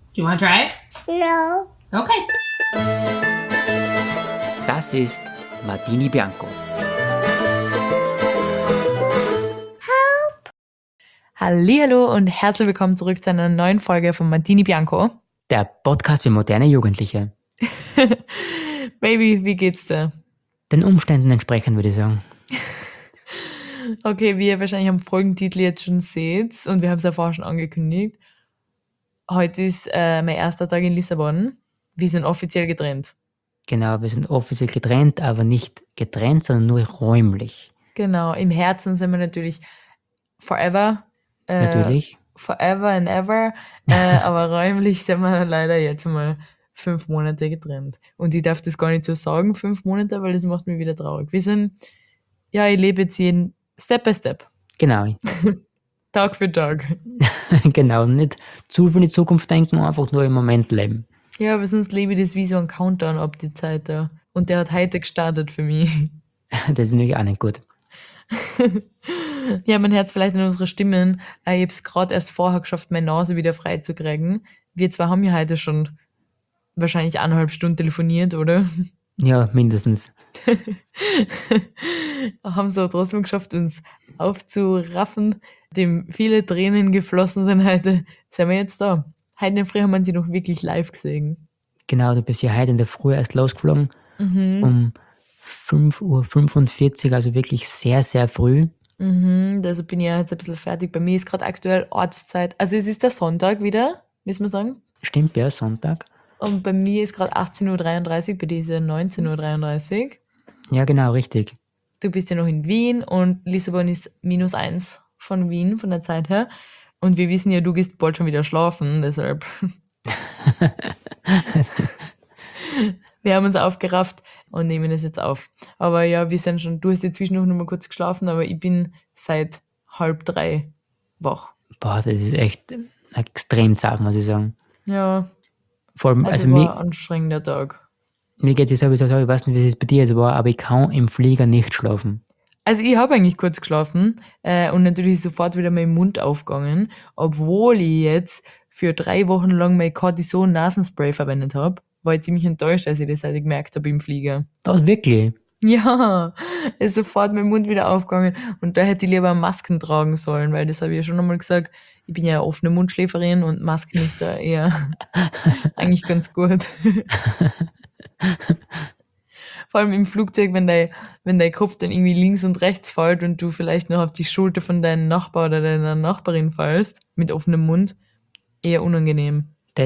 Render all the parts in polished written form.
Do you want to try it? No. Okay. Das ist Martini Bianco. Hallihallo und herzlich willkommen zurück zu einer neuen Folge von Martini Bianco. Der Podcast für moderne Jugendliche. Baby, wie geht's dir? Den Umständen entsprechend, würde ich sagen. Okay, wie ihr wahrscheinlich am Folgentitel jetzt schon seht und wir haben es ja vorher schon angekündigt, heute ist mein erster Tag in Lissabon. Wir sind offiziell getrennt. Genau, wir sind offiziell getrennt, aber nicht getrennt, sondern nur räumlich. Genau, im Herzen sind wir natürlich forever. Natürlich. Forever and ever. Aber räumlich sind wir leider jetzt mal 5 Monate getrennt. Und ich darf das gar nicht so sagen, 5 Monate, weil das macht mich wieder traurig. Wir sind, ja, ich lebe jetzt jeden Step by Step. Genau. Tag für Tag. Genau, nicht zu viel in die Zukunft denken, einfach nur im Moment leben. Ja, aber sonst lebe ich das wie so ein Countdown ab die Zeit da. Und der hat heute gestartet für mich. Das ist natürlich auch nicht gut. Ja, man hört es vielleicht in unseren Stimmen. Ich habe es gerade erst vorher geschafft, meine Nase wieder frei zu kriegen. Wir zwei haben ja heute schon wahrscheinlich 1,5 Stunden telefoniert, oder? Ja, mindestens. Haben es aber trotzdem geschafft, uns aufzuraffen, dem viele Tränen geflossen sind heute. Sind wir jetzt da. Heute in der Früh haben wir sie noch wirklich live gesehen. Genau, du bist ja heute in der Früh erst losgeflogen. Um 5:45 Uhr, also wirklich sehr, sehr früh. Also bin ich ja jetzt ein bisschen fertig. Bei mir ist gerade aktuell Ortszeit. Also es ist der Sonntag wieder, müssen wir sagen. Stimmt, ja, Sonntag. Und bei mir ist gerade 18:33 Uhr, bei dir ist ja 19:33 Uhr. Ja, genau, richtig. Du bist ja noch in Wien und Lissabon ist -1 von Wien, von der Zeit her. Und wir wissen ja, du gehst bald schon wieder schlafen, deshalb. Wir haben uns aufgerafft und nehmen es jetzt auf. Aber ja, wir sind schon, du hast jetzt zwischendurch noch mal kurz geschlafen, aber ich bin seit 2:30 wach. Boah, das ist echt extrem zart, muss ich sagen. Ja, Vor allem, also also war mir, ein anstrengender Tag. mir geht es sowieso so, ich weiß nicht, wie es bei dir jetzt war, aber ich kann im Flieger nicht schlafen. Also ich habe eigentlich kurz geschlafen und natürlich ist sofort wieder mein Mund aufgegangen, obwohl ich jetzt für 3 Wochen lang mein Cortison-Nasenspray verwendet habe. War ich ziemlich enttäuscht, als ich das heute gemerkt habe im Flieger. Was, wirklich? Ja, ist sofort mein Mund wieder aufgegangen und da hätte ich lieber Masken tragen sollen, weil das habe ich ja schon einmal gesagt. Ich bin ja eine offene Mundschläferin und Masken ist da eher eigentlich ganz gut. Vor allem im Flugzeug, wenn dein Kopf dann irgendwie links und rechts fällt und du vielleicht noch auf die Schulter von deinem Nachbar oder deiner Nachbarin fallst, mit offenem Mund, eher unangenehm.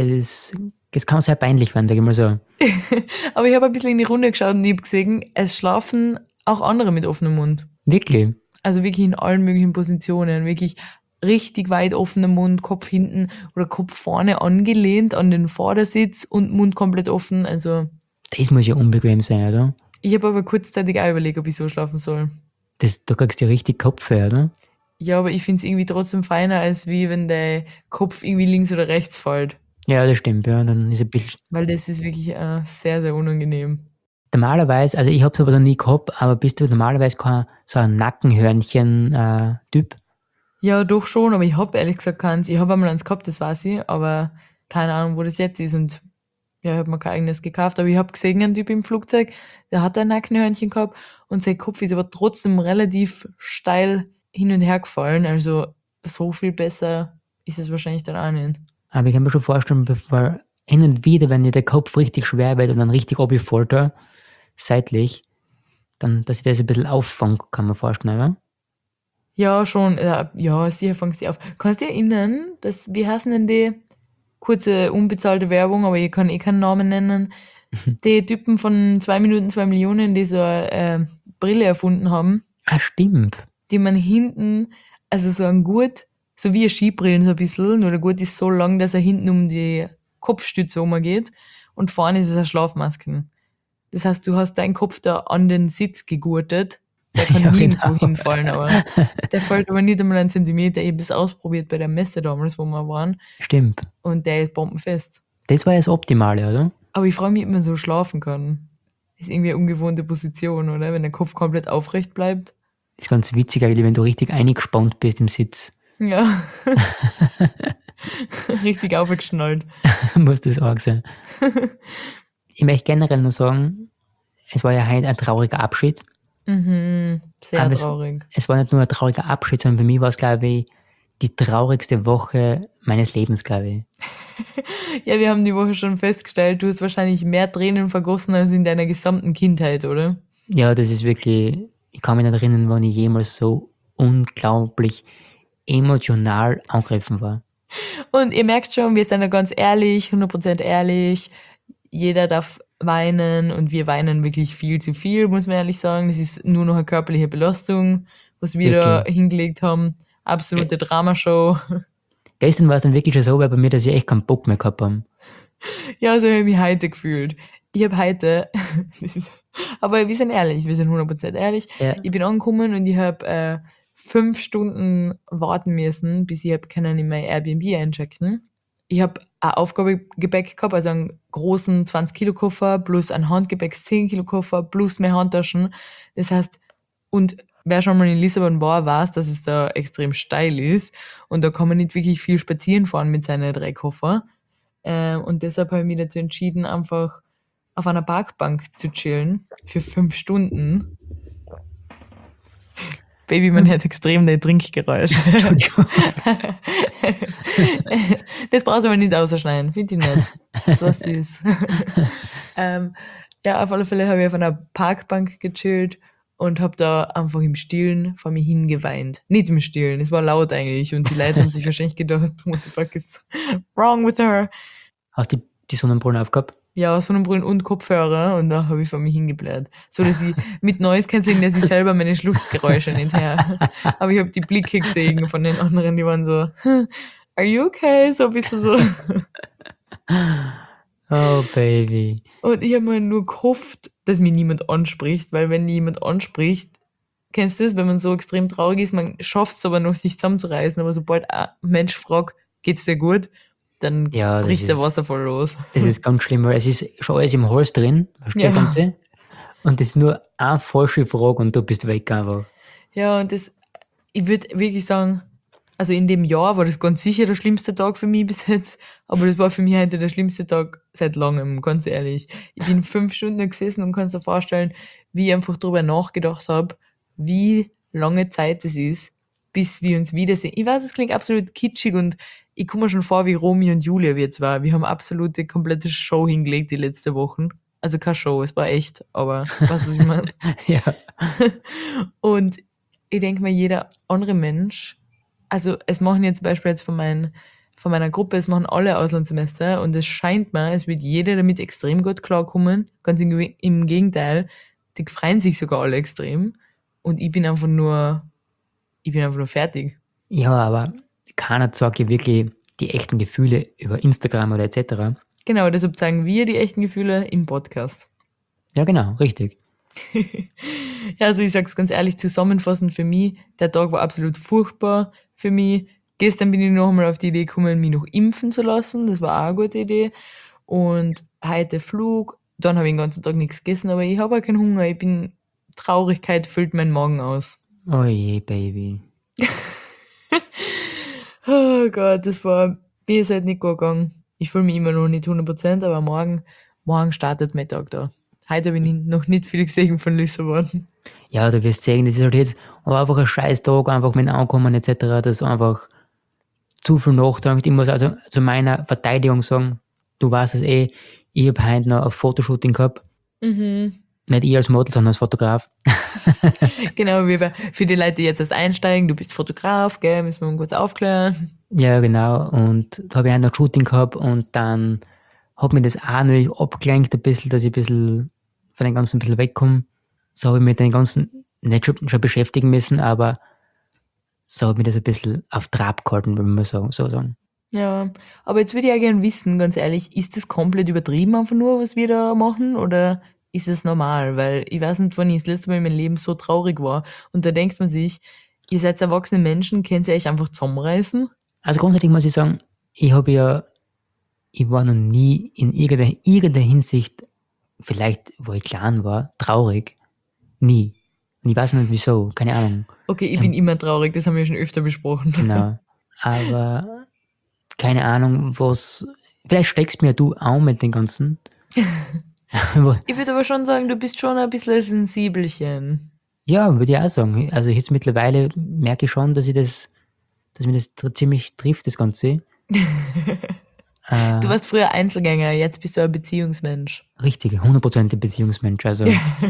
Das kann sehr peinlich werden, sag ich mal so. Aber ich habe ein bisschen in die Runde geschaut und ich habe gesehen, es schlafen auch andere mit offenem Mund. Wirklich? Also wirklich in allen möglichen Positionen, wirklich richtig weit offener Mund, Kopf hinten oder Kopf vorne angelehnt an den Vordersitz und Mund komplett offen. Also Das muss ja unbequem sein, oder? ich habe aber kurzzeitig auch überlegt, ob ich so schlafen soll. Da kriegst du ja richtig Kopfweh, oder? Ja, aber ich finde es irgendwie trotzdem feiner, als wie wenn der Kopf irgendwie links oder rechts fällt. Ja, das stimmt, ja. Dann ist ein bisschen. Weil das ist wirklich sehr, sehr unangenehm. Normalerweise, also ich habe sowas noch nie gehabt, aber bist du normalerweise kein so ein Nackenhörnchen-Typ? Ja, doch schon, aber ich habe ehrlich gesagt keins. Ich habe einmal eins gehabt, das weiß ich, aber keine Ahnung, wo das jetzt ist. Und ja, ich habe mir kein eigenes gekauft. Aber ich habe gesehen, einen Typ im Flugzeug, der hat ein Nackenhörnchen gehabt und sein Kopf ist aber trotzdem relativ steil hin und her gefallen. Also so viel besser ist es wahrscheinlich dann auch nicht. Aber ich kann mir schon vorstellen, weil hin und wieder, wenn dir der Kopf richtig schwer wird und dann richtig runterfällt, da, seitlich, dann, dass ich das ein bisschen auffangen kann man vorstellen, oder? Ja, schon. Ja, sicher fangst du auf. Kannst du dich erinnern, wie heißen denn die kurze unbezahlte Werbung, aber ich kann eh keinen Namen nennen, die Typen von 2 Minuten 2 Millionen, die so eine Brille erfunden haben, Ah, stimmt. die man hinten, also so ein Gurt, so wie eine Skibrillen so ein bisschen, nur der Gurt ist so lang, dass er hinten um die Kopfstütze geht und vorne ist es eine Schlafmaske. Das heißt, du hast deinen Kopf da an den Sitz gegurtet. Der kann Ja, nirgendwo genau. hinfallen, aber der fällt aber nicht einmal einen Zentimeter. Ich habe das ausprobiert bei der Messe damals, wo wir waren. Stimmt. Und der ist bombenfest. Das war ja das Optimale, oder? Aber ich frage mich, ob man so schlafen kann. Ist irgendwie eine ungewohnte Position, oder? Wenn der Kopf komplett aufrecht bleibt. Das ist ganz witzig eigentlich, wenn du richtig eingespannt bist im Sitz. Ja. Richtig aufgeschnallt. Muss das arg sein. Ich möchte generell nur sagen, es war ja heute ein trauriger Abschied. Sehr Aber traurig. es war nicht nur ein trauriger Abschied, sondern für mich war es, glaube ich, die traurigste Woche meines Lebens, glaube ich. Ja, wir haben die Woche schon festgestellt, du hast wahrscheinlich mehr Tränen vergossen als in deiner gesamten Kindheit, oder? Ja, das ist wirklich, ich kann mich nicht erinnern, wann ich jemals so unglaublich emotional angegriffen war. Und ihr merkt schon, wir sind ja ganz ehrlich, 100% ehrlich. Jeder darf weinen und wir weinen wirklich viel zu viel, muss man ehrlich sagen. Das ist nur noch eine körperliche Belastung, was wir da Wirklich. hingelegt haben. Absolute Dramashow. Gestern war es dann wirklich schon so bei mir, dass ich echt keinen Bock mehr gehabt habe. Ja, so habe ich mich heute gefühlt. Ich habe heute, das ist, aber wir sind ehrlich, wir sind 100% ehrlich. Ja. Ich bin angekommen und ich habe 5 Stunden warten müssen, bis ich hab können in mein Airbnb einchecken. Ich habe ein Aufgabegepäck gehabt, also einen großen 20-Kilo-Koffer plus ein Handgepäcks 10-Kilo-Koffer plus mehr Handtaschen. Das heißt, und wer schon mal in Lissabon war, weiß, dass es da extrem steil ist und da kann man nicht wirklich viel spazieren fahren mit seinen 3 Koffer. Und deshalb habe ich mich dazu entschieden, einfach auf einer Parkbank zu chillen für 5 Stunden. Baby, man hört extrem dein Trinkgeräusch. Entschuldigung. Das brauchst du aber nicht ausschneiden, finde ich nicht. Das war süß. Ja, auf alle Fälle habe ich auf einer Parkbank gechillt und habe da einfach im Stillen vor mir hingeweint. Nicht im Stillen, es war laut eigentlich und die Leute haben sich wahrscheinlich gedacht, what the fuck is wrong with her? Hast du die Sonnenbrillen aufgehabt? Ja, Sonnenbrillen und Kopfhörer und da habe ich vor mir hingebläht. So, dass ich mit Neues kann sehen, dass ich selber meine Schluchzgeräusche nicht her. Aber ich habe die Blicke gesehen von den anderen, die waren so, are you okay? So ein bisschen so. Oh, Baby. Und ich habe mir nur gehofft, dass mich niemand anspricht, weil wenn jemand anspricht, kennst du das, wenn man so extrem traurig ist, man schafft es aber noch, sich zusammenzureißen, aber sobald ein Mensch fragt, geht's dir gut, dann Ja, bricht der Wasserfall los. das ist ganz schlimm, weil es ist schon alles im Hals drin, verstehst du Ja. das Ganze? Und das ist nur eine falsche Frage und du bist weg einfach. Ja, und das, ich würde wirklich sagen, also in dem Jahr war das ganz sicher der schlimmste Tag für mich bis jetzt, aber das war für mich heute der schlimmste Tag seit langem, ganz ehrlich. Ich bin 5 Stunden gesessen und kannst dir vorstellen, wie ich einfach darüber nachgedacht habe, wie lange Zeit es ist, bis wir uns wiedersehen. Ich weiß, es klingt absolut kitschig und ich komme mir schon vor wie Romeo und Julia wir zwei. Wir haben absolute komplette Show hingelegt die letzten Wochen. Also keine Show, es war echt, aber weißt du, was ich meine? Ja. Und ich denke mir, jeder andere Mensch, also es machen jetzt zum Beispiel jetzt von meiner Gruppe, es machen alle Auslandssemester und es scheint mir, es wird jeder damit extrem gut klarkommen. Ganz im Gegenteil, die freuen sich sogar alle extrem und ich bin einfach nur fertig. Ja, aber keiner zeigt ja wirklich die echten Gefühle über Instagram oder etc. Genau, deshalb zeigen wir die echten Gefühle im Podcast. Ja, genau, richtig. Ja, also ich sag's ganz ehrlich, zusammenfassend für mich, der Tag war absolut furchtbar für mich. Gestern bin ich noch einmal auf die Idee gekommen, mich noch impfen zu lassen. Das war auch eine gute Idee. Und heute Flug. Dann habe ich den ganzen Tag nichts gegessen, aber ich habe auch keinen Hunger. Traurigkeit füllt meinen Magen aus. Oh je, Baby. Oh Gott, mir ist halt nicht gut gegangen. Ich fühle mich immer noch nicht 100%, aber morgen startet mein Tag da. Heute habe ich noch nicht viel gesehen von Lissabon. Ja, du wirst sehen, das ist halt jetzt aber einfach ein scheiß Tag, einfach mit dem Ankommen etc., das einfach zu viel nachdenkt. Ich muss also zu meiner Verteidigung sagen, du weißt es eh, ich habe heute noch ein Fotoshooting gehabt. Nicht ich als Model, sondern als Fotograf. Genau, für die Leute, die jetzt erst einsteigen, du bist Fotograf, gell, müssen wir mal kurz aufklären. Ja, genau. Und da habe ich auch noch ein Shooting gehabt und dann hat mich das auch natürlich abgelenkt ein bisschen, dass ich ein bisschen von den ganzen ein bisschen wegkomme. So habe ich mich mit den ganzen nicht schon beschäftigen müssen, aber so habe ich das ein bisschen auf Trab gehalten, wenn man so sagen. Ja, aber jetzt würde ich ja gerne wissen, ganz ehrlich, ist das komplett übertrieben einfach nur, was wir da machen, oder ist es normal? Weil ich weiß nicht, wann ich das letzte Mal in meinem Leben so traurig war. Und da denkt man sich, ihr seid erwachsene Menschen, könnt ihr euch einfach zusammenreißen? Also grundsätzlich muss ich sagen, ich war noch nie in irgendeiner Hinsicht, vielleicht wo ich klein war, traurig. Nie. Und ich weiß nicht wieso, keine Ahnung. Okay, ich bin immer traurig, das haben wir schon öfter besprochen. Genau. Aber keine Ahnung, was, vielleicht steckst mir du auch mit den ganzen. Ich würde aber schon sagen, du bist schon ein bisschen ein Sensibelchen. Ja, würde ich auch sagen. Also jetzt mittlerweile merke ich schon, dass mir das ziemlich trifft, das Ganze. Du warst früher Einzelgänger, jetzt bist du ein Beziehungsmensch. Richtig, 100% Beziehungsmensch. Also,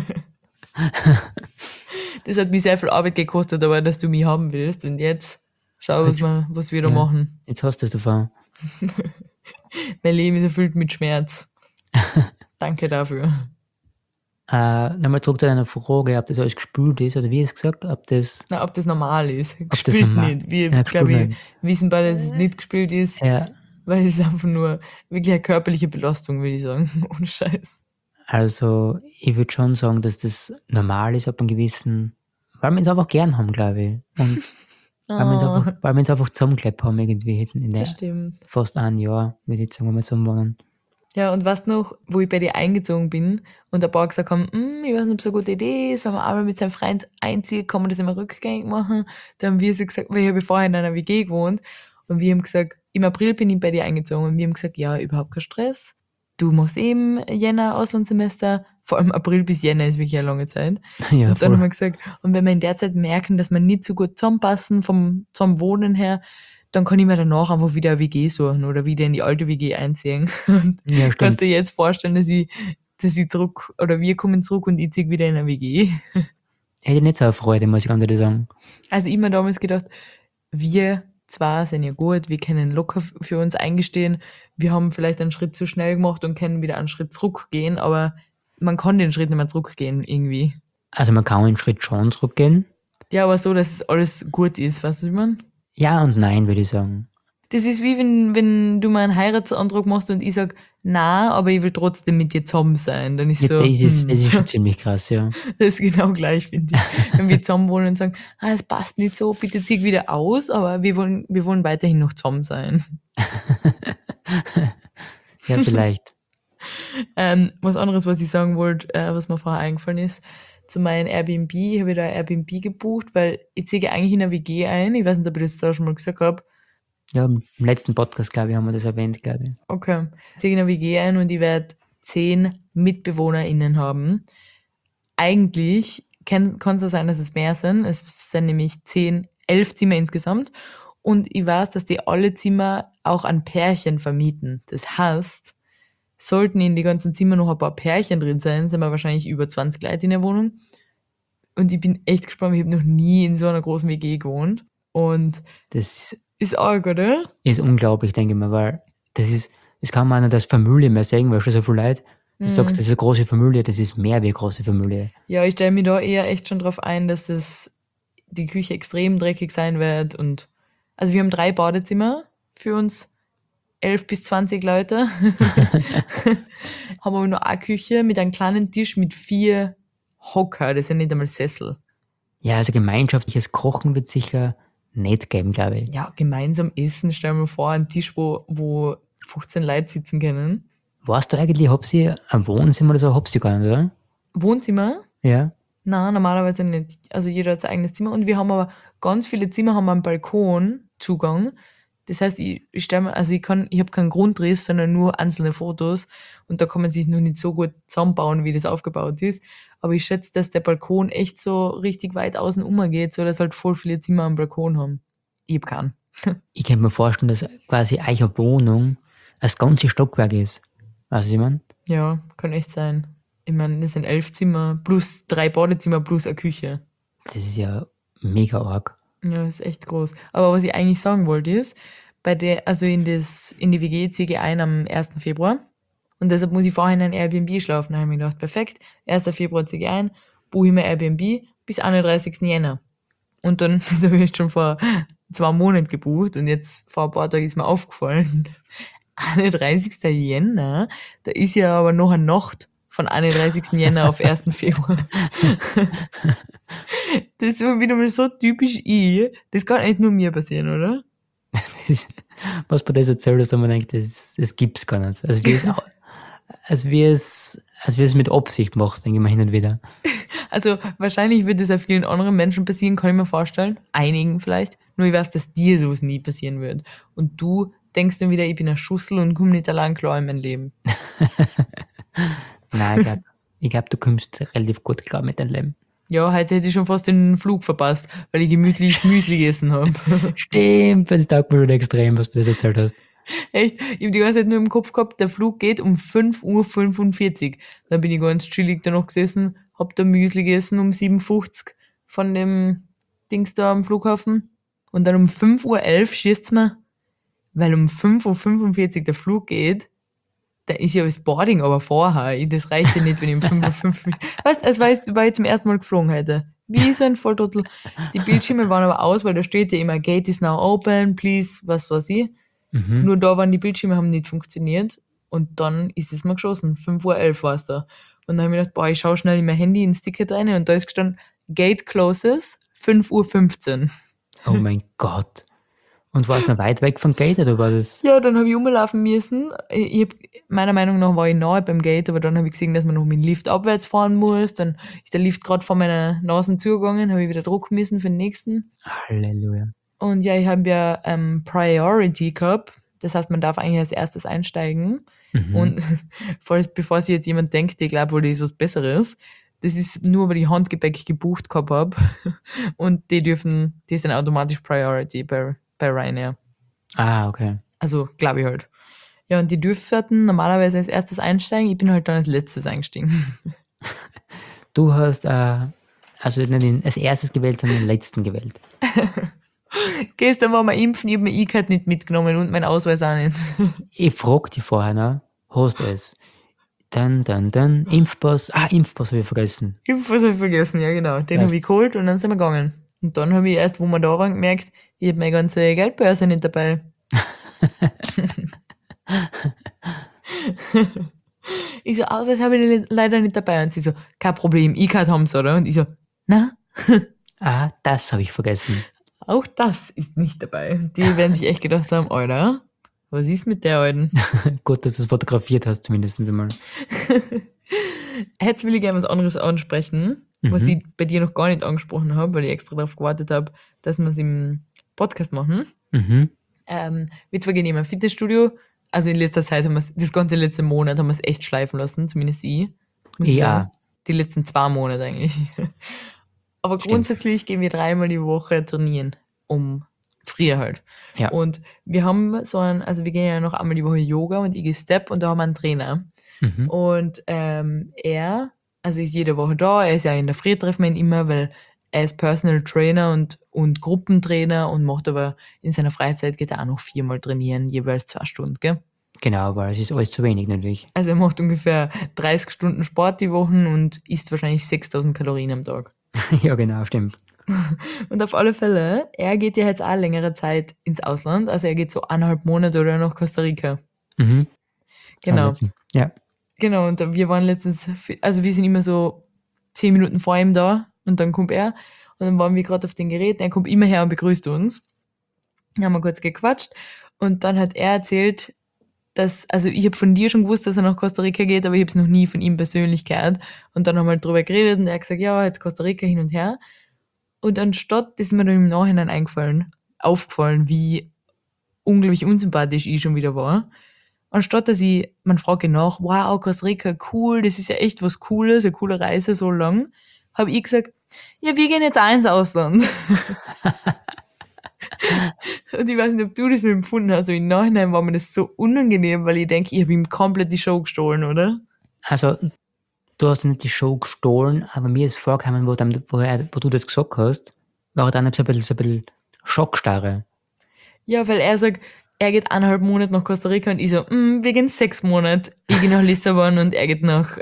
Das hat mich sehr viel Arbeit gekostet, aber dass du mich haben willst. Und jetzt schau, was wir da ja, machen. jetzt hast du es davon. Mein Leben ist erfüllt mit Schmerz. Danke dafür. Nochmal zurück zu deiner Frage, ob das alles gespült ist, oder wie hast du gesagt, ob das Na, ob das normal ist. das Gespielt normal- nicht. Wir, ja, glaube gespült ich, wissen beide, dass es nicht gespielt ist, ja, weil es ist einfach nur wirklich eine körperliche Belastung, würde ich sagen. Ohne Scheiß. also ich würde schon sagen, dass das normal ist ab einem gewissen, weil wir es einfach gern haben, glaube ich. Und weil wir uns einfach zusammengeklebt haben irgendwie jetzt in der Das stimmt. fast ein Jahr, würde ich jetzt sagen, wenn wir zusammen waren. Ja, und weißt noch, wo ich bei dir eingezogen bin und ein paar gesagt haben, ich weiß nicht, ob es eine gute Idee ist, wenn man einmal mit seinem Freund einzieht, kann man das immer rückgängig machen. Da haben wir so gesagt, weil ich habe vorher in einer WG gewohnt und wir haben gesagt, im April bin ich bei dir eingezogen und wir haben gesagt, ja, überhaupt kein Stress. Du machst eben Jänner Auslandssemester, vor allem April bis Jänner ist wirklich eine lange Zeit. Ja, Und dann haben voll. wir gesagt, und wenn wir in der Zeit merken, dass wir nicht so gut zusammenpassen vom Wohnen her, dann kann ich mir danach einfach wieder eine WG suchen oder wieder in die alte WG einziehen. Und Ja, kannst stimmt. dir jetzt vorstellen, dass ich zurück, oder wir kommen zurück und ich ziehe wieder in eine WG. Hätte ich nicht so eine Freude, muss ich ganz ehrlich sagen. Also ich mir damals gedacht, wir zwar sind ja gut, wir können locker für uns eingestehen, wir haben vielleicht einen Schritt zu schnell gemacht und können wieder einen Schritt zurückgehen, aber man kann den Schritt nicht mehr zurückgehen irgendwie. Also man kann einen Schritt schon zurückgehen. Ja, aber so, dass es alles gut ist, weißt du, was ich meine? Ja und nein, würde ich sagen. Das ist wie wenn du mal einen Heiratsantrag machst und ich sag, na, aber ich will trotzdem mit dir zusammen sein. Dann ist Ja, so, das ist schon ziemlich krass, ja. das ist genau gleich, finde ich. Wenn wir zusammen wohnen und sagen, es passt nicht so, bitte zieh wieder aus, aber wir wollen weiterhin noch zusammen sein. Ja, vielleicht. Was anderes, was ich sagen wollte, was mir vorher eingefallen ist, zu meinem Airbnb, habe ich da ein Airbnb gebucht, weil ich ziehe eigentlich in eine WG ein. Ich weiß nicht, ob ich das da schon mal gesagt habe. Ja, im letzten Podcast, glaube ich, haben wir das erwähnt, glaube ich. Okay. Ich ziehe in eine WG ein und ich werde 10 MitbewohnerInnen haben. Eigentlich kann es ja sein, dass es mehr sind. Es sind nämlich 11 Zimmer insgesamt. Und ich weiß, dass die alle Zimmer auch an Pärchen vermieten. Das heißt, sollten in die ganzen Zimmer noch ein paar Pärchen drin sein, sind wir wahrscheinlich über 20 Leute in der Wohnung. Und ich bin echt gespannt, ich habe noch nie in so einer großen WG gewohnt. Und Das ist arg, oder? ist unglaublich, denke ich mal, weil das kann man nicht als Familie mehr sehen, weil schon so viele Leute, du sagst, das ist eine große Familie, das ist mehr wie eine große Familie. Ja, ich stelle mich da eher echt schon drauf ein, dass die Küche extrem dreckig sein wird. Und also wir haben 3 Badezimmer für uns 11 bis 20 Leute. Haben aber nur eine Küche mit einem kleinen Tisch mit 4 Hocker, das sind nicht einmal Sessel. Ja, also gemeinschaftliches Kochen wird sicher nicht geben, glaube ich. Ja, gemeinsam essen, stell mir vor, einen Tisch, wo 15 Leute sitzen können. Weißt du eigentlich, ob sie ein Wohnzimmer oder so, hab sie gar nicht, oder? Wohnzimmer? Ja. Nein, normalerweise nicht. Also jeder hat sein eigenes Zimmer. Und wir haben aber ganz viele Zimmer haben einen Balkonzugang. Das heißt, ich habe keinen Grundriss, sondern nur einzelne Fotos. Und da kann man sich noch nicht so gut zusammenbauen, wie das aufgebaut ist. Aber ich schätze, dass der Balkon echt so richtig weit außen umgeht, so dass halt voll viele Zimmer am Balkon haben. Ich hab keinen. Ich könnte mir vorstellen, dass quasi eure Wohnung das ganze Stockwerk ist. Weißt du, was ich meine? Ja, kann echt sein. Ich meine, das sind 11 Zimmer plus 3 Badezimmer plus eine Küche. Das ist ja mega arg. Ja, ist echt groß. Aber was ich eigentlich sagen wollte ist, in die WG ziehe ich ein am 1. Februar. Und deshalb muss ich vorher in ein Airbnb schlafen. Da habe ich mir gedacht, perfekt, 1. Februar ziehe ich ein, buche ich mir Airbnb bis 31. Jänner. Und dann, das habe ich jetzt schon vor 2 Monaten gebucht und jetzt vor ein paar Tagen ist mir aufgefallen, 31. Jänner, da ist ja aber noch eine Nacht von 31. Jänner auf 1. Februar. Das ist immer wieder mal so typisch ich. Das kann eigentlich nur mir passieren, oder? Was bei das erzählt hast, haben wir gedacht, das gibt's gar nicht. Als wir es mit Absicht machst, denke ich mal hin und wieder. Also wahrscheinlich wird es auch vielen anderen Menschen passieren, kann ich mir vorstellen. Einigen vielleicht. Nur ich weiß, dass dir sowas nie passieren wird. Und du denkst du wieder, ich bin eine Schussel und komme nicht allein klar in mein Leben. Nein, ich glaub, du kommst relativ gut klar mit deinem Leben. Ja, heute hätte ich schon fast den Flug verpasst, weil ich gemütlich Müsli gegessen habe. Stimmt, das taugt mir schon extrem, was du das erzählt hast. Echt? Ich habe die ganze Zeit nur im Kopf gehabt, der Flug geht um 5:45 Uhr. Dann bin ich ganz chillig da noch gesessen, hab da Müsli gegessen um 7:50 Uhr von dem Dings da am Flughafen. Und dann um 5:11 Uhr schießt's mir, weil um 5:45 Uhr der Flug geht, da ist ja das Boarding aber vorher. Das reicht ja nicht, wenn ich um 5:45 Uhr... Weißt du, weil ich zum ersten Mal geflogen hätte. Wie so ein Volltrottel. Die Bildschirme waren aber aus, weil da steht ja immer, Gate is now open, please, was weiß ich. Nur da waren die Bildschirme, haben nicht funktioniert. Und dann ist es mir geschossen. 5:11 Uhr war es da. Und dann habe ich gedacht, boah, ich schaue schnell in mein Handy ins Ticket rein und da ist gestanden, Gate closes 5:15 Uhr. Oh mein Gott. Und war es noch weit weg vom Gate oder war das? Ja, dann habe ich rumlaufen müssen. Meiner Meinung nach war ich nahe beim Gate, aber dann habe ich gesehen, dass man noch mit dem Lift abwärts fahren muss. Dann ist der Lift gerade vor meiner Nase zugegangen, habe ich wieder drucken müssen für den nächsten. Halleluja. Und ja, ich habe ja Priority gehabt. Das heißt, man darf eigentlich als erstes einsteigen. Und bevor sich jetzt jemand denkt, ich glaube wohl, das ist was Besseres, das ist nur, weil ich Handgepäck gebucht gehabt habe. Und die sind automatisch Priority bei Ryanair. Ah, okay. Also, glaube ich halt. Ja, und die dürften normalerweise als erstes einsteigen. Ich bin halt dann als letztes eingestiegen. Du hast also nicht als erstes gewählt, sondern den letzten gewählt. Gestern waren wir impfen, ich habe mein E-Card nicht mitgenommen und mein Ausweis auch nicht. Ich frag dich vorher, ne? Hast du es? Dann, Impfpass. Impfpass habe ich vergessen. Impfpass habe ich vergessen, ja genau. Den habe ich geholt und dann sind wir gegangen. Und dann habe ich erst, wo wir da waren, gemerkt, ich habe meine ganze Geldbörse nicht dabei. Ich so, Ausweis habe ich leider nicht dabei. Und sie so, kein Problem, E-Card haben sie, oder? Und ich so, na? Das habe ich vergessen. Auch das ist nicht dabei. Die werden sich echt gedacht haben, Alter, was ist mit der Alten? Gut, dass du es fotografiert hast, zumindest einmal. Jetzt will ich gerne was anderes ansprechen, was ich bei dir noch gar nicht angesprochen habe, weil ich extra darauf gewartet habe, dass wir es im Podcast machen. Wir zwar gehen immer im Fitnessstudio, also in letzter Zeit haben wir es, das ganze letzte Monat haben wir es echt schleifen lassen, zumindest ich. Muss ich sagen. Die letzten 2 Monate eigentlich. Aber grundsätzlich gehen wir 3-mal die Woche trainieren, früher halt. Ja. Und wir haben wir gehen ja noch einmal die Woche Yoga und ich gehe Step und da haben wir einen Trainer. Und er ist jede Woche da, er ist ja in der Früh, treffen wir ihn immer, weil er ist Personal Trainer und Gruppentrainer und macht aber in seiner Freizeit, geht er auch noch 4-mal trainieren, jeweils 2 Stunden, gell? Genau, weil es ist alles zu wenig natürlich. Also er macht ungefähr 30 Stunden Sport die Woche und isst wahrscheinlich 6.000 Kalorien am Tag. Ja, genau, stimmt. Und auf alle Fälle, er geht ja jetzt auch längere Zeit ins Ausland, also er geht so 1,5 Monate oder nach Costa Rica. Genau. Ja. Genau, und wir waren letztens, also wir sind immer so 10 Minuten vor ihm da und dann kommt er und dann waren wir gerade auf den Geräten, er kommt immer her und begrüßt uns. Dann haben wir kurz gequatscht und dann hat er erzählt, also ich habe von dir schon gewusst, dass er nach Costa Rica geht, aber ich habe es noch nie von ihm persönlich gehört. Und dann haben wir halt drüber geredet und er hat gesagt, ja, jetzt Costa Rica hin und her. Und anstatt, das ist mir dann im Nachhinein aufgefallen, wie unglaublich unsympathisch ich schon wieder war. Anstatt, dass man fragt ihn nach, wow, Costa Rica, cool, das ist ja echt was Cooles, eine coole Reise so lang, habe ich gesagt, ja, wir gehen jetzt auch ins Ausland. Und ich weiß nicht, ob du das so empfunden hast, aber im Nachhinein war mir das so unangenehm, weil ich denke, ich habe ihm komplett die Show gestohlen, oder? Also, du hast nicht die Show gestohlen, aber mir ist vorgekommen, wo du das gesagt hast, war dann so ein bisschen Schockstarre. Ja, weil er sagt, er geht 1,5 Monate nach Costa Rica und ich so, wir gehen 6 Monate. Ich gehe nach Lissabon und er geht nach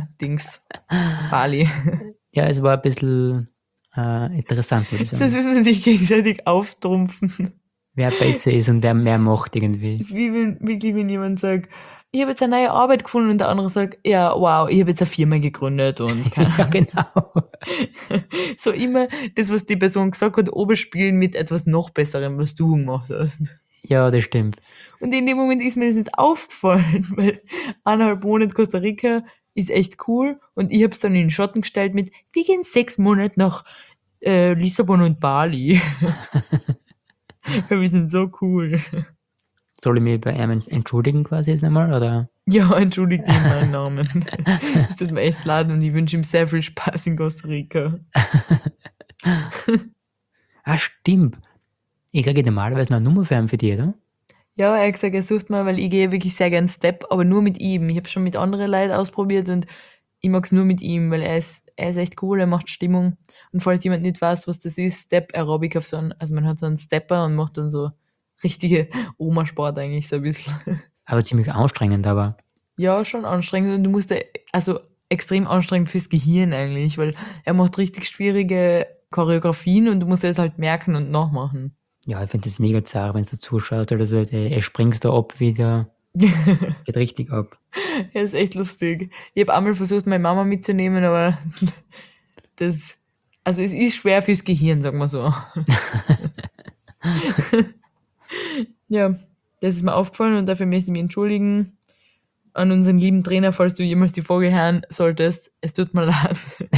Bali. Ja, es war ein bisschen interessant, würde ich sagen. Das will man sich gegenseitig auftrumpfen. Wer besser ist und wer mehr macht irgendwie. Das ist wie wenn jemand sagt, ich habe jetzt eine neue Arbeit gefunden und der andere sagt, ja, wow, ich habe jetzt eine Firma gegründet und Ja, genau. so immer das, was die Person gesagt hat, oberspielen mit etwas noch Besserem, was du gemacht hast. Ja, das stimmt. Und in dem Moment ist mir das nicht aufgefallen, weil 1,5 Monate Costa Rica ist echt cool und ich habe es dann in den Schatten gestellt mit, wir gehen 6 Monate nach Lissabon und Bali. Wir sind so cool. soll ich mich bei ihm entschuldigen quasi jetzt einmal, oder? Ja, entschuldigt ihn meinen Namen. Es tut mir echt leid und ich wünsche ihm sehr viel Spaß in Costa Rica. Ah, stimmt. Ich kriege normalerweise noch eine Nummer für ihn für dich, oder? Ja, er hat gesagt, er sucht mal, weil ich gehe wirklich sehr gern Step, aber nur mit ihm. Ich habe schon mit anderen Leuten ausprobiert und ich mag es nur mit ihm, weil er ist echt cool, er macht Stimmung. Und falls jemand nicht weiß, was das ist, Step Aerobic auf so einen, also man hat so einen Stepper und macht dann so richtige Oma-Sport eigentlich so ein bisschen. Aber ziemlich anstrengend, aber. Ja, schon anstrengend und du musst also extrem anstrengend fürs Gehirn eigentlich, weil er macht richtig schwierige Choreografien und du musst das halt merken und nachmachen. Ja, ich finde das mega zart, wenn du zuschaust oder so, er springst da ab wieder. Geht richtig ab. Ja, ist echt lustig. Ich habe einmal versucht, meine Mama mitzunehmen, aber das, also es ist schwer fürs Gehirn, sagen wir so. Ja, das ist mir aufgefallen und dafür möchte ich mich entschuldigen an unseren lieben Trainer, falls du jemals die Folge hören solltest. Es tut mir leid.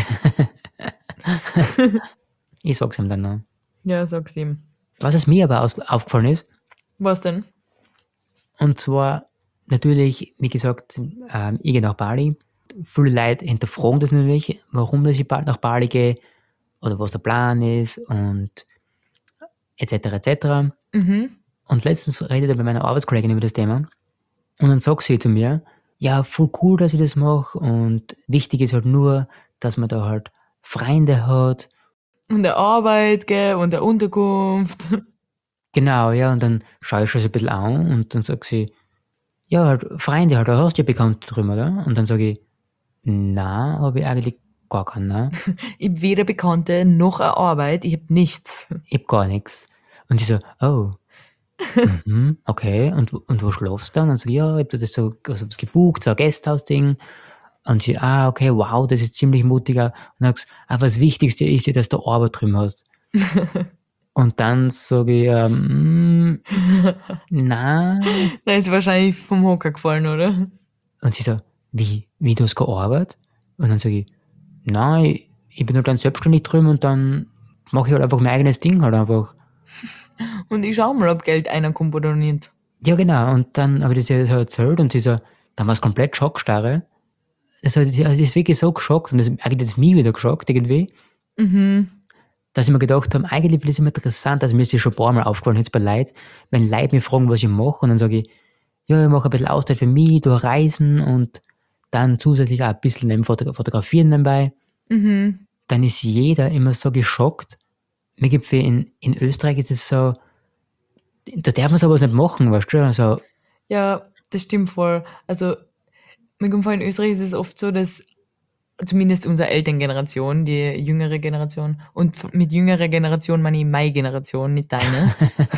Ich sag's ihm dann noch. Ja, sag's ihm. Was es mir aber aufgefallen ist, Was denn? und zwar natürlich, wie gesagt, ich gehe nach Bali. Viele Leute hinterfragen das natürlich, warum dass ich bald nach Bali gehe oder was der Plan ist und etc. etc. Und letztens redet er bei meiner Arbeitskollegin über das Thema und dann sagt sie zu mir, ja, voll cool, dass ich das mache und wichtig ist halt nur, dass man da halt Freunde hat. Und der Arbeit, gell, und der Unterkunft. Genau, ja, und dann schaue ich schon so ein bisschen an und dann sagt sie, ja, halt Freunde halt, da hast du ja Bekannte drüber, oder? Und dann sage ich, na, habe ich eigentlich gar keinen, ne? Ich habe weder Bekannte noch eine Arbeit, ich habe nichts. Ich hab gar nichts. Und sie so, oh, okay, und wo schlafst du dann? Und dann sag ich, ja, ich hab das so was gebucht, so ein Gasthaus-Ding. Und sie, okay, wow, das ist ziemlich mutiger. Und dann sagst aber das Wichtigste ist ja, dass du Arbeit drüben hast. Und dann sage ich, na. Da ist wahrscheinlich vom Hocker gefallen, oder? Und sie so, wie du hast keine Arbeit? Und dann sage ich, nein, ich bin halt dann selbstständig drüben und dann mache ich halt einfach mein eigenes Ding halt einfach. Und ich schau mal, ob Geld einer kommt oder nicht. Ja, genau. Und dann habe ich das ja so erzählt und sie so, dann war es komplett Schockstarre. Also die ist wirklich so geschockt und das eigentlich hat mich wieder geschockt irgendwie. Dass ich mir gedacht habe, eigentlich ist es immer interessant, also mir ist ja schon ein paar Mal aufgefallen, jetzt bei Leuten, wenn Leute mich fragen, was ich mache, und dann sage ich, ja, ich mache ein bisschen Auszeit für mich, durch Reisen und dann zusätzlich auch ein bisschen neben Fotografieren nebenbei. Dann ist jeder immer so geschockt. Mir gibt in Österreich ist es so, da darf man sowas nicht machen, weißt du? Also, Ja, das stimmt voll. Also, mir kommt vor, in Österreich ist es oft so, dass zumindest unsere Elterngeneration, die jüngere Generation, und mit jüngerer Generation meine ich meine Generation, nicht deine.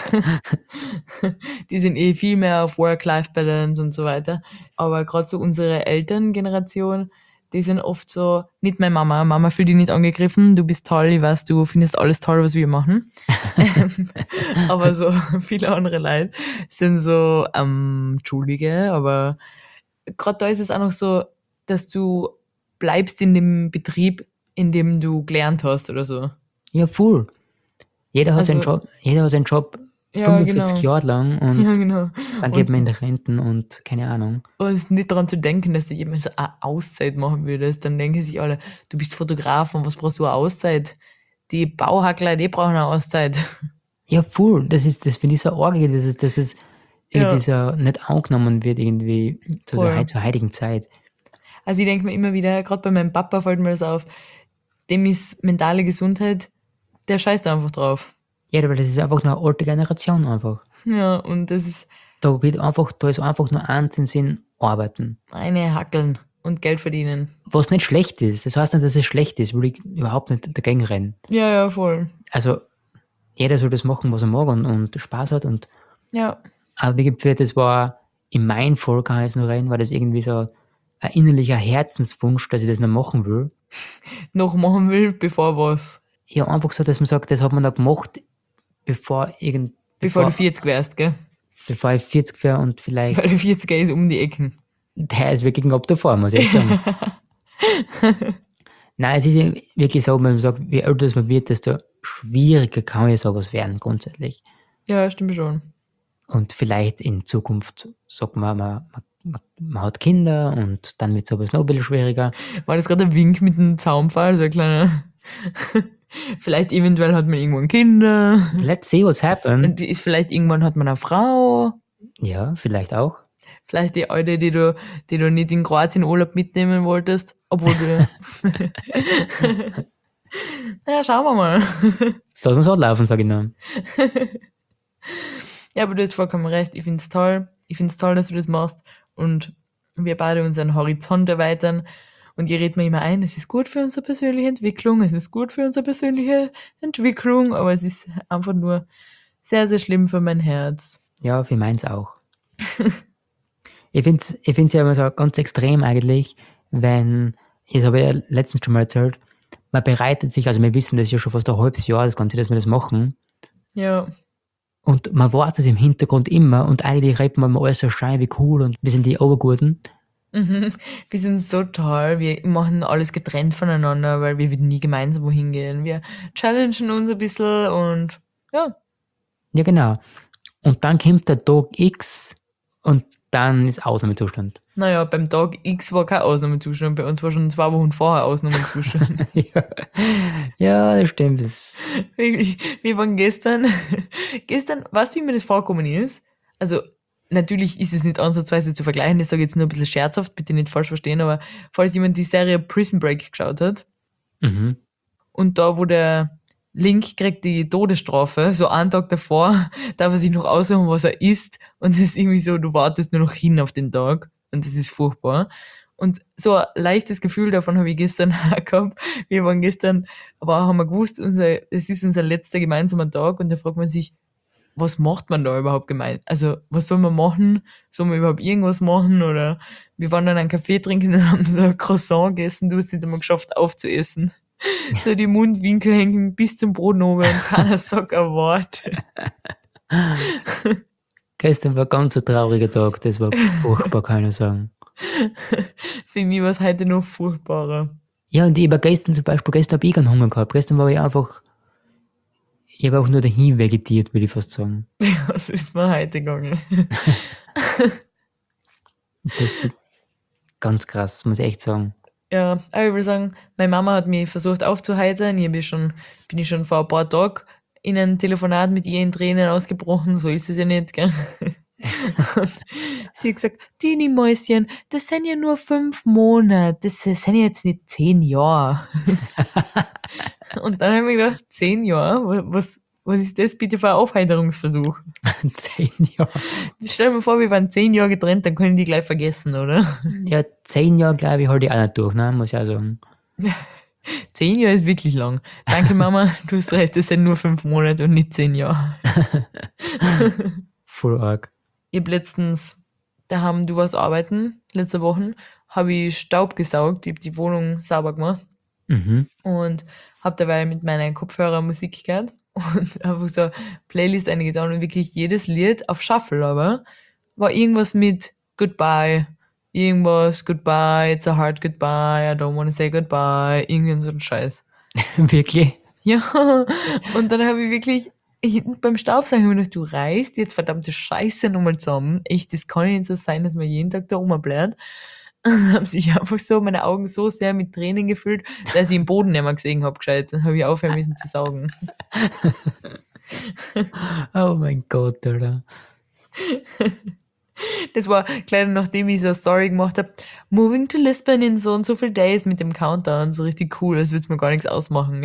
Die sind viel mehr auf Work-Life-Balance und so weiter. Aber gerade so unsere Elterngeneration, die sind oft so, nicht meine Mama, Mama fühlt dich nicht angegriffen, du bist toll, ich weiß, du findest alles toll, was wir machen. Aber so viele andere Leute sind so, Entschuldige, aber gerade da ist es auch noch so, dass du bleibst in dem Betrieb, in dem du gelernt hast oder so. ja, voll. Jeder hat seinen Also, Job ja, 45 genau. Jahre lang und Ja, genau. dann geht Und, man in die Renten und keine Ahnung. und nicht daran zu denken, dass du jemals so eine Auszeit machen würdest, dann denken sich alle, du bist Fotograf und was brauchst du eine Auszeit? Die Bauhackler, die brauchen eine Auszeit. Ja, voll. Das finde ich so arg, dass es irgendwie Ja, so nicht angenommen wird, irgendwie voll. zur heutigen Zeit. Also ich denke mir immer wieder, gerade bei meinem Papa fällt mir das auf, dem ist mentale Gesundheit, der scheißt einfach drauf. Ja, aber das ist einfach nur eine alte Generation einfach. Ja, und das ist Da ist einfach nur eins im Sinn, arbeiten. eine Hackeln und Geld verdienen. Was nicht schlecht ist. Das heißt nicht, dass es schlecht ist, will ich überhaupt nicht dagegen rennen. Ja, ja, voll. Also, jeder soll das machen, was er mag und Spaß hat. Ja, Aber wie gesagt, das war in meinem Fall, kann ich jetzt nur reden, war das irgendwie so ein innerlicher Herzenswunsch, dass ich das noch machen will. noch machen will, bevor was. Ja, einfach so, dass man sagt, das hat man da gemacht, Bevor du 40 wärst, gell? bevor ich 40 wäre und vielleicht, Weil der 40er ist um die Ecken. der ist wirklich ab davor, muss ich jetzt sagen. Nein, es ist ja wirklich so, wenn man sagt, je älter das man wird, desto schwieriger kann ja sowas werden, grundsätzlich. Ja, stimmt schon. Und vielleicht in Zukunft sagt man hat Kinder und dann wird sowas noch ein bisschen schwieriger. War das gerade ein Wink mit dem Zaunpfahl, so ein kleiner... Vielleicht eventuell hat man irgendwann Kinder. Let's see what's happen. Und vielleicht irgendwann hat man eine Frau. Ja, vielleicht auch. Vielleicht die alte, die du nicht in Kroatien Urlaub mitnehmen wolltest, obwohl du... Naja, schauen wir mal. Da muss auch laufen, sage ich nur. Ja, aber du hast vollkommen recht. Ich finde es toll. Ich finde es toll, dass du das machst. Und wir beide unseren Horizont erweitern. Und ihr redet mir immer ein, es ist gut für unsere persönliche Entwicklung, es ist gut für unsere persönliche Entwicklung, aber es ist einfach nur sehr, sehr schlimm für mein Herz. Ja, für meins auch. Ich find's ja immer so ganz extrem eigentlich, wenn, das habe ich ja letztens schon mal erzählt, man bereitet sich, also wir wissen das ja schon fast ein halbes Jahr, das Ganze, dass wir das machen. Ja. Und man weiß das im Hintergrund immer und eigentlich redet man immer alles so schön, wie cool und wir sind die Oberguten. Wir sind so toll, wir machen alles getrennt voneinander, weil wir würden nie gemeinsam wohin gehen. Wir challengen uns ein bisschen und ja. Ja, genau. Und dann kommt der Tag X und dann ist Ausnahmezustand. Naja, beim Tag X war kein Ausnahmezustand, bei uns war schon 2 Wochen vorher Ausnahmezustand. Ja, das stimmt. Das Wir waren gestern, weißt du, wie mir das vorgekommen ist? Also, natürlich ist es nicht ansatzweise zu vergleichen, das sage ich jetzt nur ein bisschen scherzhaft, bitte nicht falsch verstehen, aber falls jemand die Serie Prison Break geschaut hat, und da, wo der Link kriegt die Todesstrafe, so einen Tag davor, darf er sich noch aussuchen, was er isst, und es ist irgendwie so, du wartest nur noch hin auf den Tag, und das ist furchtbar. Und so ein leichtes Gefühl davon habe ich gestern auch gehabt. Wir waren gestern, aber haben wir gewusst, es ist unser letzter gemeinsamer Tag, und da fragt man sich, was macht man da überhaupt gemein? Also, was soll man machen? Soll man überhaupt irgendwas machen? Oder wir waren dann einen Kaffee trinken und haben so ein Croissant gegessen, du hast es nicht einmal geschafft aufzuessen. So die Mundwinkel hängen bis zum Boden oben und keiner sagt ein Wort. Gestern war ganz ein trauriger Tag, das war furchtbar, kann ich sagen. Für mich war es heute noch furchtbarer. Ja, und ich habe gestern habe ich keinen Hunger gehabt. Gestern war ich habe auch nur dahin vegetiert, würde ich fast sagen. Ja, so ist mir heute gegangen. Das ist ganz krass, muss ich echt sagen. Ja, aber ich würde sagen, meine Mama hat mich versucht aufzuheitern. Bin ich schon vor ein paar Tagen in ein Telefonat mit ihr in Tränen ausgebrochen. So ist es ja nicht, gell? Und sie hat gesagt, Tini Mäuschen, das sind ja nur 5 Monate, das sind ja jetzt nicht 10 Jahre. Und dann habe ich mir gedacht, 10 Jahre? Was ist das bitte für ein Aufheiterungsversuch? 10 Jahre. Stell dir mal vor, wir waren 10 Jahre getrennt, dann können die gleich vergessen, oder? Ja, 10 Jahre, glaube ich, halte ich auch nicht durch, ne? Muss ich auch sagen. 10 Jahre ist wirklich lang. Danke, Mama, du hast recht, das sind nur 5 Monate und nicht 10 Jahre. Voll arg. Ich habe letztens, du warst arbeiten, letzte Woche, habe ich Staub gesaugt, ich habe die Wohnung sauber gemacht und habe dabei mit meinen Kopfhörern Musik gehört und einfach so eine Playlist eingetan und wirklich jedes Lied auf Shuffle, aber war irgendwas mit Goodbye, irgendwas Goodbye, it's a hard goodbye, I don't wanna say goodbye, irgendein so ein Scheiß. Wirklich? Ja, und dann habe ich wirklich beim Staubsaugen habe ich gedacht, du reißt jetzt verdammte Scheiße nochmal zusammen. Echt, das kann nicht so sein, dass man jeden Tag da rumbläht. Und dann haben sich einfach so meine Augen so sehr mit Tränen gefüllt, dass ich den Boden nicht mehr gesehen habe, gescheit. Dann habe ich aufhören müssen zu saugen. Oh mein Gott, Alter. Das war gleich nachdem ich so eine Story gemacht habe, moving to Lisbon in so und so viel Days mit dem Countdown, so richtig cool, als würde es mir gar nichts ausmachen.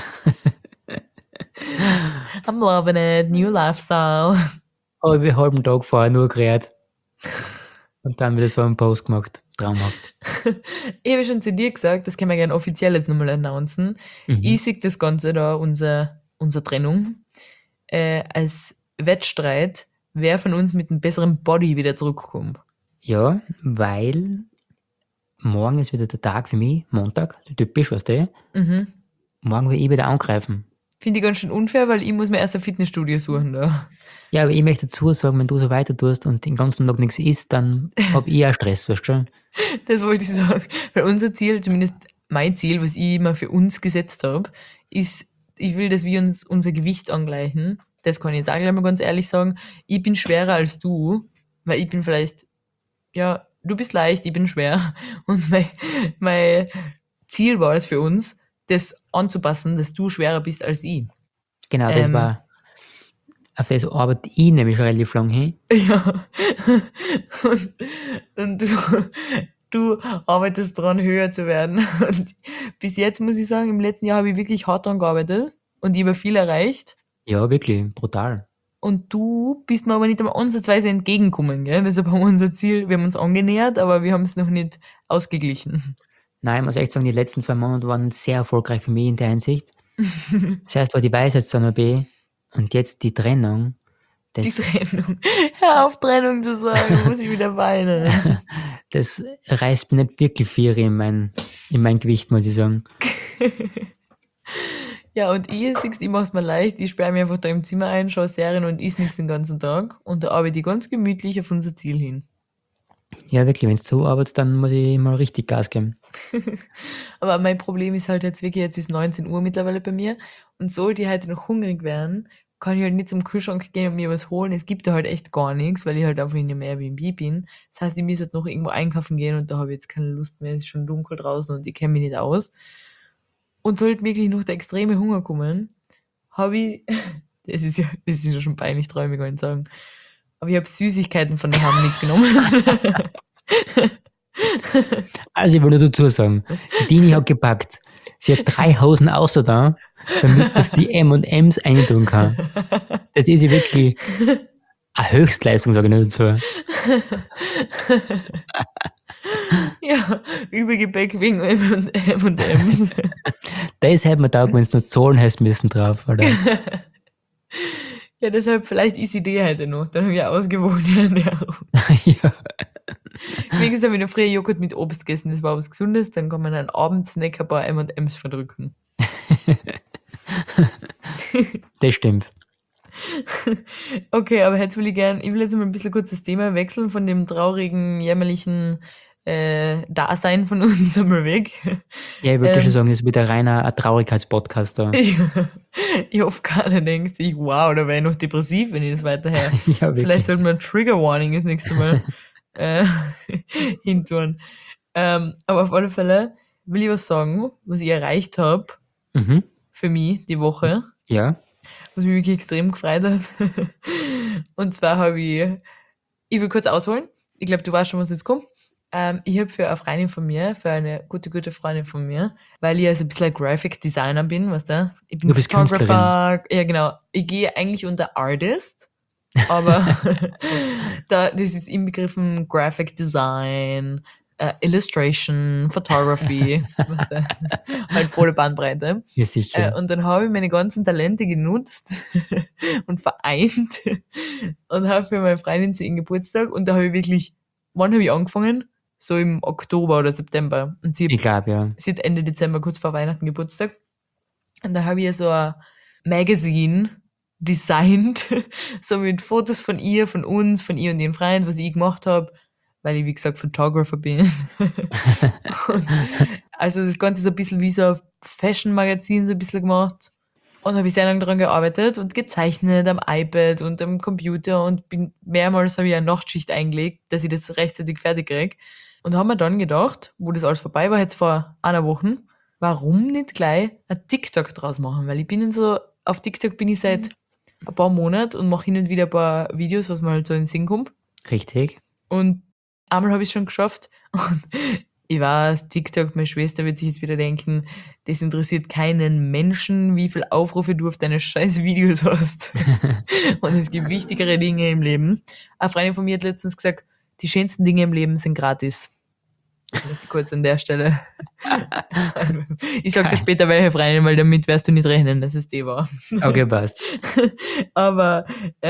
I'm loving it, new lifestyle. Aber ich habe einen halben Tag vorher nur geredet. Und dann wieder so einen Post gemacht. Traumhaft. Ich habe schon zu dir gesagt, das können wir gerne offiziell jetzt nochmal announcen. Ich sehe das Ganze da, unsere Trennung, als Wettstreit, wer von uns mit einem besseren Body wieder zurückkommt. Ja, weil morgen ist wieder der Tag für mich, Montag, typisch, weißt du? Morgen will ich wieder angreifen. Finde ich ganz schön unfair, weil ich muss mir erst ein Fitnessstudio suchen da. Ja, aber ich möchte dazu sagen, wenn du so weiter tust und den ganzen Tag nichts isst, dann habe ich auch Stress, weißt du schon? Das wollte ich sagen. Weil unser Ziel, zumindest mein Ziel, was ich immer für uns gesetzt habe, ist, ich will, dass wir uns unser Gewicht angleichen. Das kann ich jetzt auch gleich mal ganz ehrlich sagen. Ich bin schwerer als du, weil ich bin vielleicht, ja, du bist leicht, ich bin schwer. Und mein Ziel war es für uns, das anzupassen, dass du schwerer bist als ich. Genau, Ähm, auf das arbeite ich nämlich schon relativ lang hin. ja. Und du arbeitest daran, höher zu werden. Und bis jetzt muss ich sagen, im letzten Jahr habe ich wirklich hart daran gearbeitet und ich habe viel erreicht. Ja, wirklich, brutal. Und du bist mir aber nicht einmal ansatzweise entgegengekommen, gell? Deshalb haben wir unser Ziel, wir haben uns angenähert, aber wir haben es noch nicht ausgeglichen. Nein, ich muss echt sagen, die letzten 2 Monate waren sehr erfolgreich für mich in der Hinsicht. Zuerst war die Weisheitszahn-OP und jetzt die Trennung. Die Das, Trennung. Hör auf, Trennung zu sagen, muss ich wieder weinen. das reißt mir nicht wirklich viel in mein Gewicht, muss ich sagen. Ja, und ich mach's mir leicht, ich sperre mich einfach da im Zimmer ein, schaue Serien und iss nichts den ganzen Tag und da arbeite ich ganz gemütlich auf unser Ziel hin. Ja, wirklich, wenn du so arbeitest, dann muss ich mal richtig Gas geben. Aber mein Problem ist halt jetzt wirklich, jetzt ist 19 Uhr mittlerweile bei mir und sollte ich heute noch hungrig werden, kann ich halt nicht zum Kühlschrank gehen und mir was holen. Es gibt da halt echt gar nichts, weil ich halt einfach in einem Airbnb bin. Das heißt, ich muss halt noch irgendwo einkaufen gehen und da habe ich jetzt keine Lust mehr. Es ist schon dunkel draußen und ich kenne mich nicht aus. Und sollte wirklich noch der extreme Hunger kommen, habe ich, das ist ja schon peinlich, traue ich mir gar nicht sagen, aber ich habe Süßigkeiten von daheim mitgenommen. Also, ich will nur dazu sagen, die Dini hat gepackt. Sie hat 3 Hosen außer da, damit das die M&M's eintun kann. Das ist ja wirklich eine Höchstleistung, sage ich nur dazu. Ja, Übergepäck wegen M&M's. Das hätte man taugt, wenn du noch zahlen hättest müssen drauf, oder? Ja, deshalb vielleicht ist die Idee heute noch. Dann habe ich eine ausgewogene Ernährung. Ja. Wie gesagt, wenn ich früher Joghurt mit Obst gegessen, das war was Gesundes, dann kann man einen Abendsnack ein paar M&M's verdrücken. Das stimmt. Okay, aber jetzt ich will jetzt mal ein bisschen kurz das Thema wechseln von dem traurigen, jämmerlichen Dasein von uns einmal weg. Ja, ich würde schon sagen, das wird ein reiner ein Traurigkeitspodcast da. Ich hoffe, keiner denkt sich, wow, da wäre ich noch depressiv, wenn ich das weiterher. Ja, wirklich. Vielleicht sollten wir ein Trigger Warning das nächste Mal hintun. Aber auf alle Fälle will ich was sagen, was ich erreicht habe Mhm. für mich die Woche, Ja. was mich wirklich extrem gefreut hat. Und zwar ich will kurz ausholen. Ich glaube, du weißt schon, was jetzt kommt. Ich habe für eine Freundin von mir, für eine gute Freundin von mir, weil ich ja so ein bisschen ein Graphic Designer bin, weißt du? Ich bin Du bist Photographer. Ja, genau. Ich gehe eigentlich unter Artist, aber das ist inbegriffen Graphic Design, Illustration, Photography, weißt du? Halt volle Bandbreite. Ja, sicher. Und dann habe ich meine ganzen Talente genutzt und vereint und habe für meine Freundin zu ihrem Geburtstag und da habe ich wirklich, wann habe ich angefangen? So im Oktober oder September. Und Ich glaube, ja. sie hat Ende Dezember, kurz vor Weihnachten Geburtstag. Und dann habe ich ihr so ein Magazine designt, so mit Fotos von ihr, von uns, von ihr und ihrem Freund, was ich gemacht habe, weil ich, wie gesagt, Photographer bin. Und also das Ganze so ein bisschen wie so ein Fashion-Magazin so ein bisschen gemacht. Und habe ich sehr lange daran gearbeitet und gezeichnet am iPad und am Computer und mehrmals habe ich eine Nachtschicht eingelegt, dass ich das rechtzeitig fertig kriege. Und haben mir dann gedacht, wo das alles vorbei war, jetzt vor einer Woche, warum nicht gleich ein TikTok draus machen? Weil auf TikTok bin ich seit ein paar Monaten und mache hin und wieder ein paar Videos, was mir halt so in den Sinn kommt. Richtig. Und einmal habe ich es schon geschafft und ich weiß, TikTok, meine Schwester wird sich jetzt wieder denken, das interessiert keinen Menschen, wie viel Aufrufe du auf deine scheiß Videos hast. Und es gibt wichtigere Dinge im Leben. Eine Freundin von mir hat letztens gesagt, die schönsten Dinge im Leben sind gratis. Jetzt kurz an der Stelle. Ich sag dir später welche Freundin, weil damit wirst du nicht rechnen, dass es die war. Okay, passt. Aber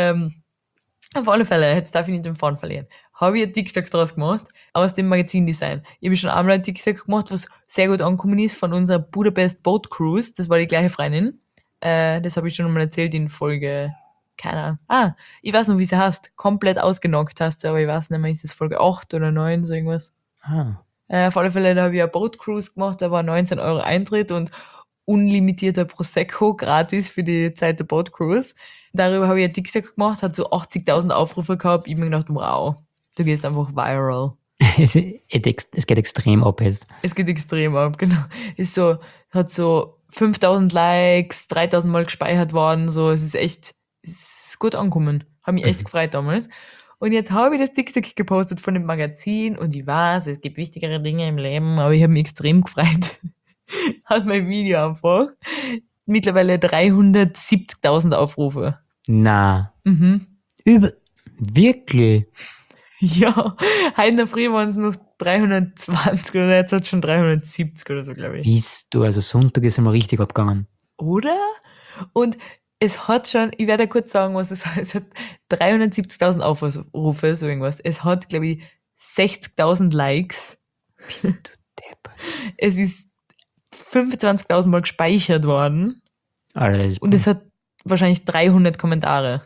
auf alle Fälle, jetzt darf ich nicht den Faden verlieren. Habe ich ein TikTok draus gemacht, aus dem Magazindesign. Ich habe schon einmal ein TikTok gemacht, was sehr gut angekommen ist von unserer Budapest Boat Cruise. Das war die gleiche Freundin. Das habe ich schon einmal erzählt in Folge, keine Ahnung. Ich weiß noch, wie sie heißt. Komplett ausgenockt hast du, aber ich weiß nicht mehr, ist es Folge 8 oder 9, so irgendwas. Auf alle Fälle, da habe ich eine Boat Cruise gemacht, da war 19 Euro Eintritt und unlimitierter Prosecco gratis für die Zeit der Boat Cruise. Darüber habe ich ein TikTok gemacht, hat so 80.000 Aufrufe gehabt. Ich habe mir gedacht, wow, du gehst einfach viral. Es geht extrem ab jetzt. Es geht extrem ab, genau. Ist so, hat so 5.000 Likes, 3.000 Mal gespeichert worden, so, es ist gut angekommen. Habe mich echt gefreut damals. Und jetzt habe ich das TikTok gepostet von dem Magazin und ich weiß, es gibt wichtigere Dinge im Leben, aber ich habe mich extrem gefreut. Hat mein Video einfach mittlerweile 370.000 Aufrufe. Na. Wirklich? Ja, heute in der Früh waren es noch 320 oder jetzt hat es schon 370 oder so, glaube ich. Bist du, also Sonntag ist einmal richtig abgegangen. Oder? Und es hat schon, ich werde kurz sagen, was es hat. Es hat 370.000 Aufrufe, so irgendwas. Es hat, glaube ich, 60.000 Likes. Bist du deppert. Es ist 25.000 Mal gespeichert worden. Alter, das ist, Und es hat wahrscheinlich 300 Kommentare.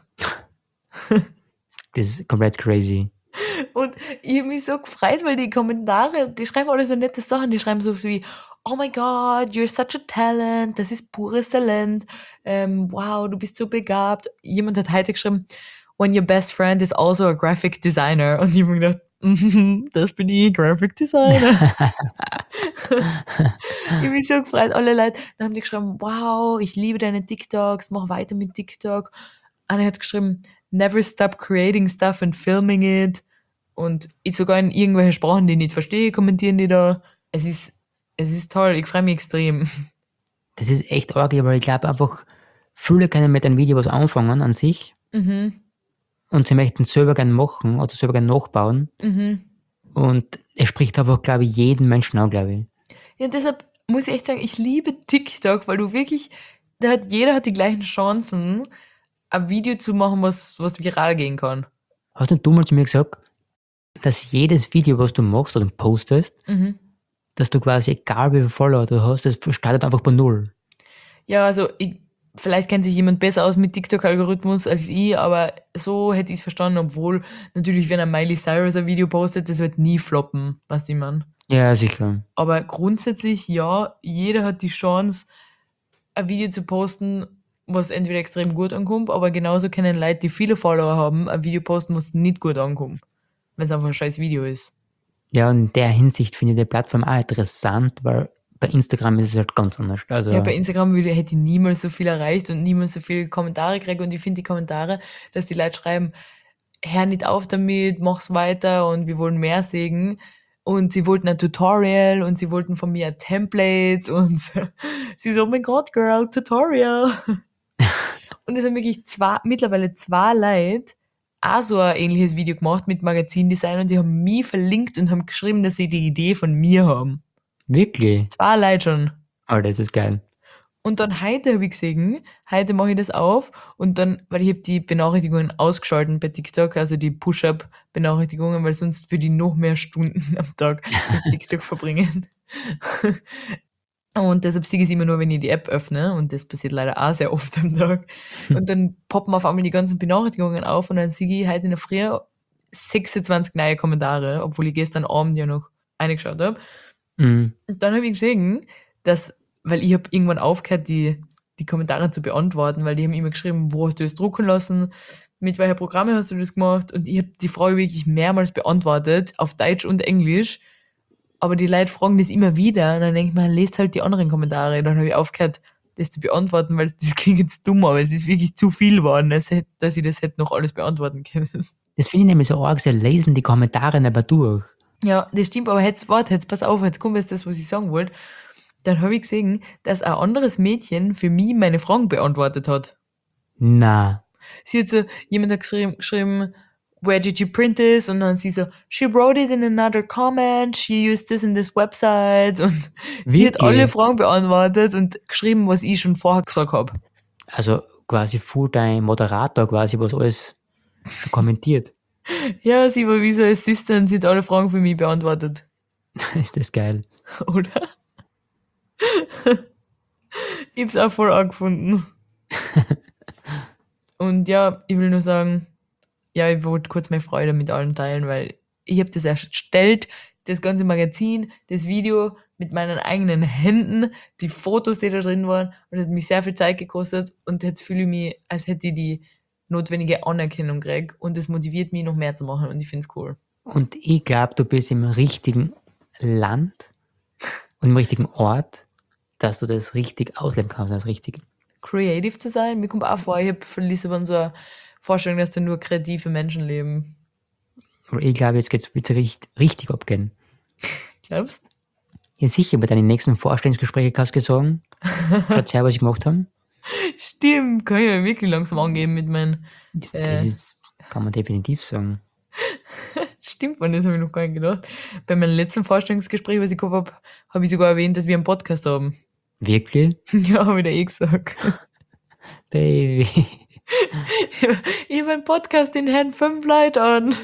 das ist komplett crazy. Und ich habe mich so gefreut, weil die Kommentare, die schreiben alle so nette Sachen. Die schreiben so wie, oh my God, you're such a talent. Das ist pures Talent. Wow, du bist so begabt. Jemand hat heute geschrieben, when your best friend is also a graphic designer. Und ich habe mir gedacht, das bin ich, Graphic Designer. Ich habe mich so gefreut, alle Leute. Dann haben die geschrieben, wow, ich liebe deine TikToks, mach weiter mit TikTok. Einer hat geschrieben, never stop creating stuff and filming it. Und ich sogar in irgendwelche Sprachen, die ich nicht verstehe, kommentieren die da. Es ist toll, ich freue mich extrem. Das ist echt arg, weil ich glaube einfach, viele können mit einem Video was anfangen an sich und sie möchten es selber gerne machen oder selber gerne nachbauen. Und es spricht einfach, glaube ich, jeden Menschen an, glaube ich. Ja, deshalb muss ich echt sagen, ich liebe TikTok, weil du wirklich, jeder hat die gleichen Chancen, ein Video zu machen, was viral gehen kann. Hast du mal zu mir gesagt, dass jedes Video, was du machst oder postest, dass du quasi, egal wie viele Follower du hast, das startet einfach bei Null. Ja, also vielleicht kennt sich jemand besser aus mit TikTok-Algorithmus als ich, aber so hätte ich es verstanden, obwohl natürlich, wenn ein Miley Cyrus ein Video postet, das wird nie floppen, was ich meine. Ja, sicher. Aber grundsätzlich, ja, jeder hat die Chance, ein Video zu posten, was entweder extrem gut ankommt, aber genauso können Leute, die viele Follower haben, ein Video posten, was nicht gut ankommt, wenn es einfach ein scheiß Video ist. Ja, in der Hinsicht finde ich die Plattform auch interessant, weil bei Instagram ist es halt ganz anders. Also, Ja, bei Instagram hätte ich niemals so viel erreicht und niemals so viele Kommentare gekriegt. Und ich finde die Kommentare, dass die Leute schreiben, hör nicht auf damit, mach's weiter und wir wollen mehr sehen. Und sie wollten ein Tutorial und sie wollten von mir ein Template und sie so, oh mein Gott, Girl, Tutorial. Und es haben wirklich mittlerweile zwei Leute auch so ein ähnliches Video gemacht mit Magazindesign und die haben mich verlinkt und haben geschrieben, dass sie die Idee von mir haben. wirklich? Zwei Leute schon. Alter, das ist geil. Und dann heute habe ich gesehen, heute mache ich das auf und dann, weil ich habe die Benachrichtigungen ausgeschalten bei TikTok, also die Push-Up-Benachrichtigungen, weil sonst würde ich noch mehr Stunden am Tag mit TikTok verbringen. Und deshalb sehe ich es immer nur, wenn ich die App öffne und das passiert leider auch sehr oft am Tag. Und dann poppen auf einmal die ganzen Benachrichtigungen auf und dann sehe ich heute in der Früh 26 neue Kommentare, obwohl ich gestern Abend ja noch reingeschaut habe. Und dann habe ich gesehen, dass, weil ich habe irgendwann aufgehört, die Kommentare zu beantworten, weil die haben immer geschrieben, wo hast du das drucken lassen, mit welcher Programme hast du das gemacht und ich habe die Frage wirklich mehrmals beantwortet, auf Deutsch und Englisch, aber die Leute fragen das immer wieder und dann denke ich mir, lest halt die anderen Kommentare. Dann habe ich aufgehört, das zu beantworten, weil das klingt jetzt dumm, aber es ist wirklich zu viel geworden, dass ich das hätte noch alles beantworten können. Das finde ich nämlich so arg, sie lesen die Kommentare nicht mehr durch. Ja, das stimmt, aber jetzt pass auf, jetzt kommt jetzt das, was ich sagen wollte. Dann habe ich gesehen, dass ein anderes Mädchen für mich meine Fragen beantwortet hat. Na, Sie hat so, jemand hat geschrieben, where did you print this? Und dann sie so, she wrote it in another comment, she used this in this website. Und sie hat Wirklich? alle Fragen beantwortet und geschrieben, was ich schon vorher gesagt habe. also quasi full dein Moderator quasi, was alles schon kommentiert. Ja, sie war wie so Assistant, sie hat alle Fragen für mich beantwortet. Ist das geil. Oder? Ich hab's auch voll angefunden. Und ja, ich will nur sagen, ja, ich wollte kurz meine Freude mit allen teilen, weil ich habe das erstellt, das ganze Magazin, das Video, mit meinen eigenen Händen die Fotos, die da drin waren. Und das hat mich sehr viel Zeit gekostet. Und jetzt fühle ich mich, als hätte ich die notwendige Anerkennung gekriegt. Und das motiviert mich, noch mehr zu machen. Und ich finde es cool. Und ich glaube, du bist im richtigen Land und im richtigen Ort, dass du das richtig ausleben kannst, als richtig. Creative zu sein. Mir kommt auch vor, ich habe von Lissabon so eine Vorstellung, dass da nur kreative Menschen leben. Aber ich glaube, jetzt geht's wieder richtig abgehen. Glaubst? Ja, sicher, bei deinen nächsten Vorstellungsgesprächen kannst du sagen, schaut her, was ich gemacht habe. Stimmt, kann ich ja wirklich langsam angeben mit meinen. Das kann man definitiv sagen. Stimmt, an das habe ich noch gar nicht gedacht. Bei meinem letzten Vorstellungsgespräch, was ich gehabt habe, habe ich sogar erwähnt, dass wir einen Podcast haben. Wirklich? Ja, habe ich da eh gesagt. Baby. Ich habe einen Podcast, den hören 5 Leute an.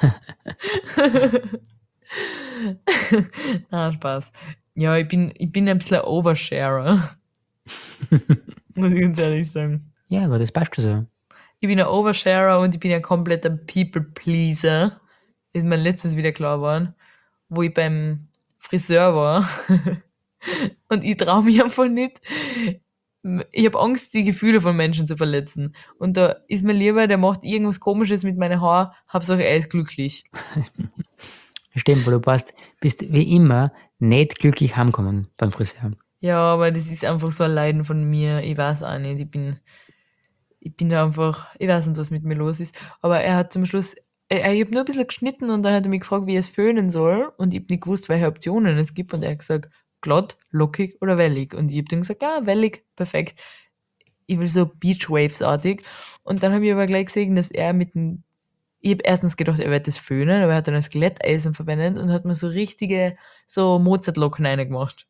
Na, Spaß. Ja, ich bin ein bisschen ein Oversharer. Muss ich ganz ehrlich sagen. Ja, aber das passt schon so. Ich bin ein Oversharer und ich bin ein kompletter People-Pleaser. Ist mir letztens wieder klar geworden, wo ich beim Friseur war. Und ich traue mich einfach nicht. Ich habe Angst, die Gefühle von Menschen zu verletzen. Und da ist mir lieber, der macht irgendwas Komisches mit meinen Haaren, Hauptsache er ist glücklich. Stimmt, weil du bist wie immer nicht glücklich heimgekommen beim Friseur. Ja, aber das ist einfach so ein Leiden von mir. Ich weiß auch nicht. Ich bin da einfach, ich weiß nicht, was mit mir los ist. Aber er hat zum Schluss, ich habe nur ein bisschen geschnitten und dann hat er mich gefragt, wie ich es föhnen soll. Und ich habe nicht gewusst, welche Optionen es gibt. Und er hat gesagt, glatt, lockig oder wellig. Und ich habe dann gesagt, ja, wellig, perfekt. Ich will so Beachwaves-artig. Und dann habe ich aber gleich gesehen, dass er ich habe erstens gedacht, er wird das föhnen, aber er hat dann das Glätteisen verwendet und hat mir so richtige, so Mozart-Locken reingemacht.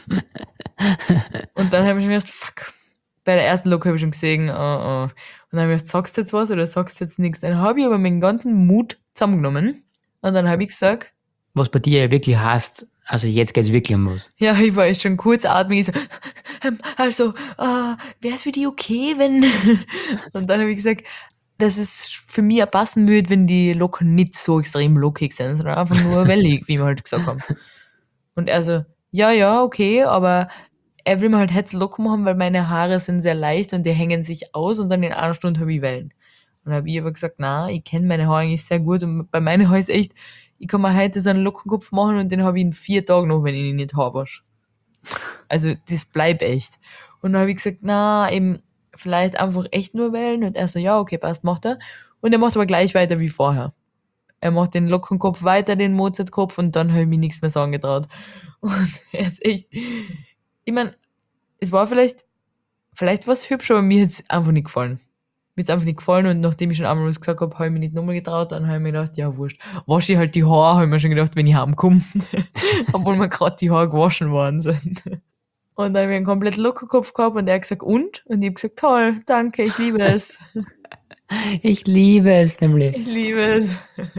Und dann habe ich mir gedacht, fuck. Bei der ersten Locke habe ich schon gesehen, oh. Und dann habe ich gedacht, sagst du jetzt was oder sagst du jetzt nichts? Dann habe ich aber meinen ganzen Mut zusammengenommen. Und dann habe ich gesagt, Was bei dir ja wirklich heißt, also jetzt geht's wirklich um was. ja, ich war echt schon kurzatmig. Ich so, also, wäre es für die okay, wenn... Und dann habe ich gesagt, dass es für mich auch passen würde, wenn die Locken nicht so extrem lockig sind, sondern einfach nur wellig, wie wir halt gesagt haben. Und er so, ja, okay, aber er will mir halt jetzt Locken machen, weil meine Haare sind sehr leicht und die hängen sich aus und dann in einer Stunde habe ich Wellen. Und dann habe ich aber gesagt, na, ich kenne meine Haare eigentlich sehr gut und bei meinen Haaren ist echt, ich kann mir heute so einen Lockenkopf machen und den habe ich in 4 Tagen noch, wenn ich ihn nicht haarwasche. Also das bleibt echt. Und dann habe ich gesagt, na, eben vielleicht einfach echt nur Wellen. Und er so, ja, okay, passt, macht er. Und er macht aber gleich weiter wie vorher. Er macht den Lockenkopf weiter, den Mozartkopf und dann habe ich mir nichts mehr sagen getraut. Und er ist echt, ich meine, es war vielleicht was hübsch, aber mir hat es einfach nicht gefallen. Mir hat es einfach nicht gefallen und nachdem ich schon einmal was gesagt habe, habe ich mich nicht nochmal getraut. Dann habe ich mir gedacht, ja, wurscht. Wasche ich halt die Haare, habe ich mir schon gedacht, wenn ich heimkomme. Obwohl mir gerade die Haare gewaschen worden sind. Und dann habe ich einen komplett Lockerkopf gehabt und er hat gesagt, und? Und ich habe gesagt, toll, danke, ich liebe es. Ich liebe es nämlich. Ich liebe es.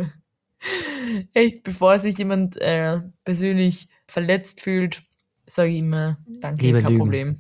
Echt, bevor sich jemand persönlich verletzt fühlt, sage ich immer, danke, Lieber kein lügen. Problem.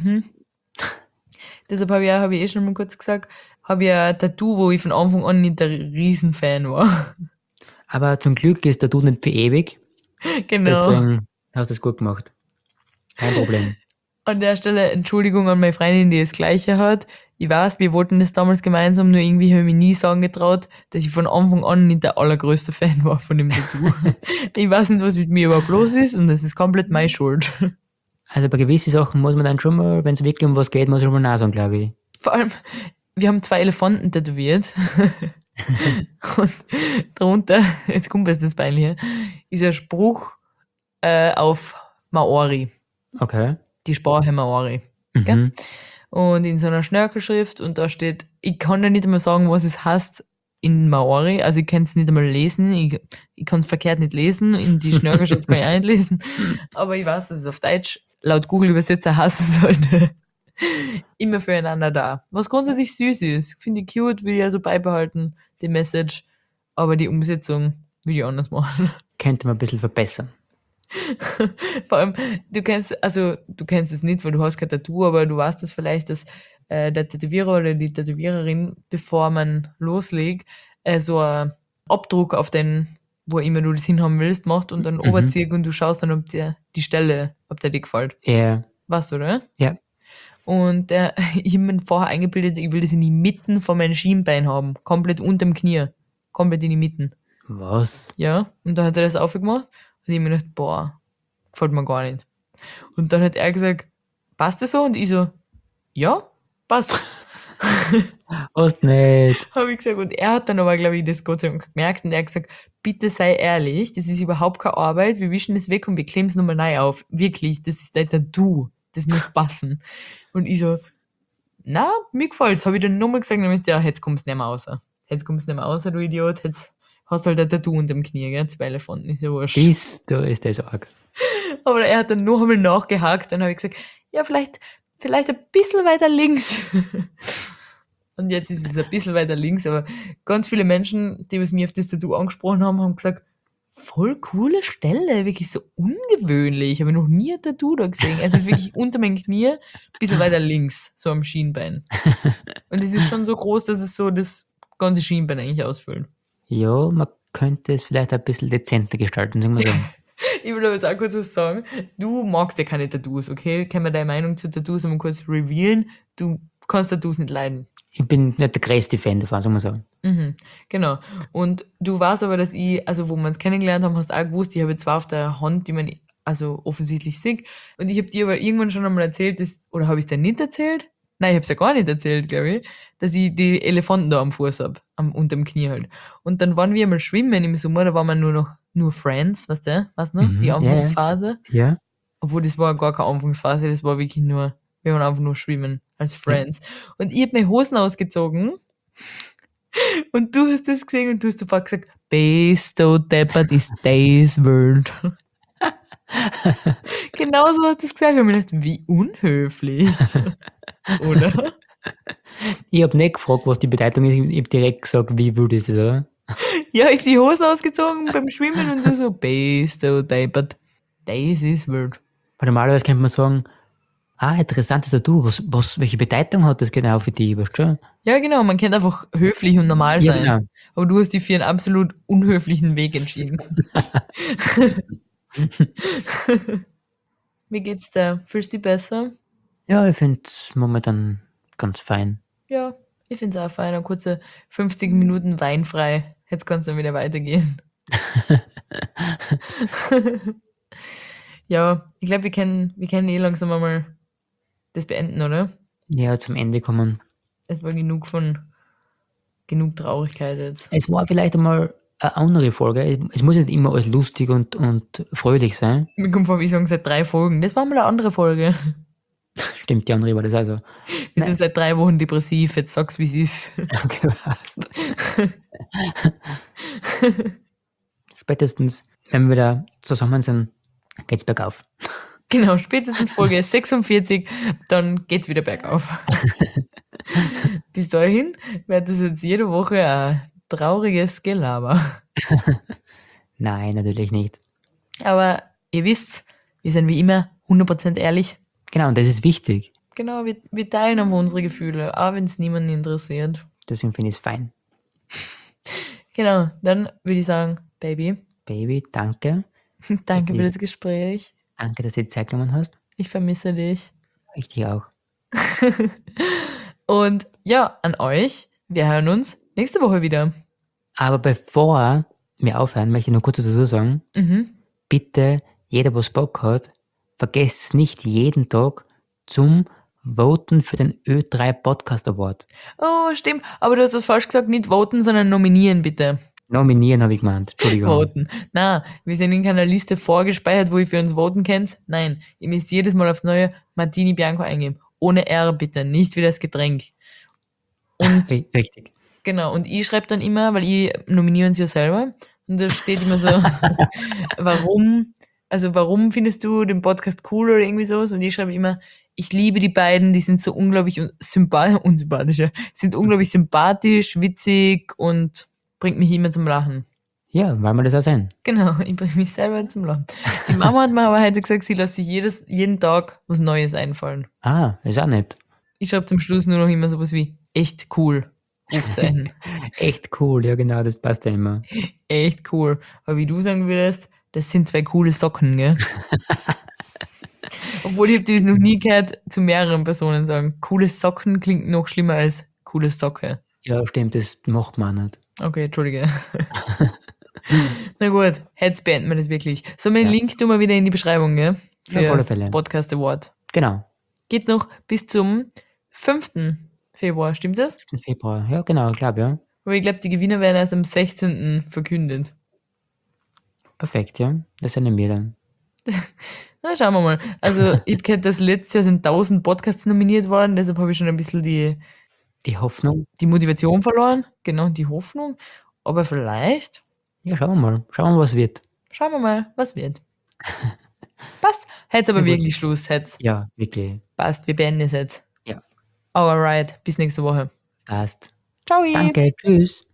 Deshalb habe ich eh schon mal kurz gesagt, habe ich ein Tattoo, wo ich von Anfang an nicht der Riesenfan war. Aber zum Glück ist der Dude nicht für ewig. Genau. Deswegen hast du es gut gemacht. Kein Problem. An der Stelle Entschuldigung an meine Freundin, die das Gleiche hat. Ich weiß, wir wollten das damals gemeinsam, nur irgendwie habe ich mich nie sagen getraut, dass ich von Anfang an nicht der allergrößte Fan war von dem Tattoo. Ich weiß nicht, was mit mir überhaupt los ist und das ist komplett meine Schuld. Also bei gewissen Sachen muss man dann schon mal, wenn es wirklich um was geht, muss man schon mal Nein sagen, glaube ich. Vor allem, wir haben 2 Elefanten tätowiert. Und darunter, jetzt kommt jetzt das Peinliche, ist ein Spruch auf Maori. Okay. Die Sprache Maori. Gell? Und in so einer Schnörkelschrift und da steht, ich kann ja nicht einmal sagen, was es heißt in Maori, also ich kann es nicht einmal lesen, ich kann es verkehrt nicht lesen, in die Schnörkelschrift kann ich auch nicht lesen, aber ich weiß, dass es auf Deutsch laut Google-Übersetzer heißen sollte. Immer füreinander da. Was grundsätzlich süß ist, finde ich cute, will ich also beibehalten, die Message, aber die Umsetzung will ich anders machen. Könnte man ein bisschen verbessern. Vor allem, du kennst es nicht, weil du hast kein Tattoo, aber du weißt das vielleicht, dass der Tätowierer oder die Tätowiererin, bevor man loslegt, so einen Abdruck auf den wo immer du das hinhaben willst, macht und dann overzieht und du schaust dann, ob dir die Stelle, ob dir die gefällt. Ja, Weißt du, oder? ja. Und ich habe mir vorher eingebildet, ich will das in die Mitten von meinem Schienbein haben. Komplett unterm Knie. Komplett in die Mitten. Was? Ja, und dann hat er das aufgemacht und ich hab mir gedacht, boah, gefällt mir gar nicht. Und dann hat er gesagt, passt das so? Und ich so, ja, passt. Hast nicht. Habe ich gesagt. Und er hat dann aber, glaube ich, das Gott sei Dank gemerkt und er hat gesagt, bitte sei ehrlich, das ist überhaupt keine Arbeit, wir wischen das weg und wir kleben es nochmal neu auf. Wirklich, das ist dein Tattoo. Das muss passen. Und ich so, na, mir gefällt's. Habe ich dann nochmal gesagt, nämlich, ja, jetzt kommst du nicht mehr raus. Jetzt kommst du nicht mehr raus, du Idiot. Jetzt hast du halt ein Tattoo unter dem Knie, gell? 2 Elefanten, ist ja wurscht. Da ist das arg. Aber er hat dann noch einmal nachgehakt, dann habe ich gesagt, ja, vielleicht ein bisschen weiter links. Und jetzt ist es ein bisschen weiter links, aber ganz viele Menschen, die mir auf das Tattoo angesprochen haben, haben gesagt, voll coole Stelle, wirklich so ungewöhnlich. Ich habe noch nie ein Tattoo da gesehen. Es ist wirklich unter meinem Knie, ein bisschen weiter links, so am Schienbein. Und es ist schon so groß, dass es so das ganze Schienbein eigentlich ausfüllt. Ja, man könnte es vielleicht ein bisschen dezenter gestalten, sagen wir so. Ich will aber jetzt auch kurz was sagen. Du magst ja keine Tattoos, okay? Können wir deine Meinung zu Tattoos einmal kurz revealen? Du kannst Tattoos nicht leiden. Ich bin nicht der größte Fan davon, sagen wir so. Genau. Und du weißt aber, dass ich, also wo wir uns kennengelernt haben, hast du auch gewusst, ich habe zwar auf der Hand, die man also offensichtlich sieht. Und ich habe dir aber irgendwann schon einmal erzählt, oder habe ich es dir nicht erzählt? Nein, ich habe es ja gar nicht erzählt, glaube ich, dass ich die Elefanten da am Fuß habe, unterm Knie halt. Und dann waren wir einmal schwimmen im Sommer, da waren wir nur Friends, weißt du noch? Die Anfangsphase. Ja. Obwohl, das war gar keine Anfangsphase, das war wirklich nur, wir waren einfach nur schwimmen als Friends. Und ich hab meine Hosen ausgezogen und du hast das gesehen und du hast sofort gesagt, bist du deppert, ist das Word. Genau so hast du es gesagt. Ich hab mir gedacht, wie unhöflich. Oder? Ich habe nicht gefragt, was die Bedeutung ist. Ich habe direkt gesagt, wie würde es, oder? Ja, ich hab die Hosen ausgezogen beim Schwimmen und du so, bist du deppert, das ist Word. Weil normalerweise könnte man sagen, interessantes Tattoo, welche Bedeutung hat das genau für dich, weißt du? Ja, genau, man kann einfach höflich und normal Ja, sein. genau. Aber du hast dich für einen absolut unhöflichen Weg entschieden. Wie geht's dir? Fühlst du dich besser? Ja, ich finde es momentan ganz fein. Ja, ich find's auch fein. Eine kurze 50 Minuten weinfrei. Jetzt kann's dann wieder weitergehen. Ja, ich glaube, wir können eh langsam einmal das beenden, oder? Ja, zum Ende kommen. Es war genug Traurigkeit jetzt. Es war vielleicht einmal eine andere Folge. Es muss nicht immer alles lustig und fröhlich sein. Mir kommt vor, wie ich sagen, seit 3 Folgen. Das war mal eine andere Folge. Stimmt, die andere war das also. Wir sind seit 3 Wochen depressiv. Jetzt sag's, wie es ist. Okay, passt. Spätestens, wenn wir wieder zusammen sind, geht's bergauf. Genau, spätestens Folge 46, dann geht's wieder bergauf. Bis dahin wird das jetzt jede Woche ein trauriges Gelaber. Nein, natürlich nicht. Aber ihr wisst, wir sind wie immer 100% ehrlich. Genau, und das ist wichtig. Genau, wir teilen einfach unsere Gefühle, auch wenn es niemanden interessiert. Deswegen finde ich es fein. Genau, dann würde ich sagen, Baby, Danke. danke für das Gespräch. Danke, dass du dir Zeit genommen hast. Ich vermisse dich. Ich dich auch. Und ja, an euch, wir hören uns nächste Woche wieder. Aber bevor wir aufhören, möchte ich noch kurz dazu sagen, bitte, jeder, was Bock hat, vergesst nicht jeden Tag zum Voten für den Ö3 Podcast Award. Oh, stimmt. Aber du hast was falsch gesagt. Nicht voten, sondern nominieren, bitte. Nominieren habe ich gemeint. Entschuldigung. Voten. Na, wir sind in keiner Liste vorgespeichert, wo ihr für uns voten könnt. Nein, ihr müsst jedes Mal aufs neue Martini Bianco eingeben. Ohne R, bitte. Nicht wie das Getränk. Und Richtig. genau. Und ich schreibe dann immer, weil ich nominiere uns ja selber. Und da steht immer so, warum findest du den Podcast cool oder irgendwie sowas? Und ich schreibe immer, ich liebe die beiden, die sind so unglaublich unsympathisch, ja. Sind unglaublich sympathisch, witzig und bringt mich immer zum Lachen. Ja, weil wir das auch sein. Genau, ich bringe mich selber zum Lachen. Die Mama hat mir aber heute gesagt, sie lässt sich jeden Tag was Neues einfallen. Das ist auch nett. Ich schreibe zum Schluss nur noch immer sowas wie, echt cool. aufzeichnen. Echt cool, ja genau, das passt ja immer. Echt cool. Aber wie du sagen würdest, das sind 2 coole Socken, gell? Obwohl ich habe das noch nie gehört, zu mehreren Personen sagen. Coole Socken klingt noch schlimmer als coole Socke. Ja, stimmt, das macht man nicht. Okay, Entschuldige. Na gut, jetzt beenden wir das wirklich. So, meinen Ja. Link tun wir wieder in die Beschreibung, gell? Ja, auf alle Für Fälle. Podcast Award. Genau, Geht noch bis zum 5. Februar, stimmt das? 5. Februar. Ja, genau, ich glaube, ja. Aber ich glaube, die Gewinner werden erst am 16. verkündet. Perfekt, ja. Das sind wir dann. Na, schauen wir mal. Also, ich habe gehört, dass letztes Jahr sind 1000 Podcasts nominiert worden, deshalb habe ich schon ein bisschen die Die Hoffnung. Motivation verloren. Genau, die Hoffnung. Aber vielleicht, Ja, schauen wir mal. Schauen wir, was wird. schauen wir mal, was wird. Passt. Jetzt aber Ja, gut. wirklich Schluss. Jetzt Ja, wirklich. passt. Wir beenden es jetzt. Ja, Alright, bis nächste Woche. passt. Ciao. Danke, tschüss.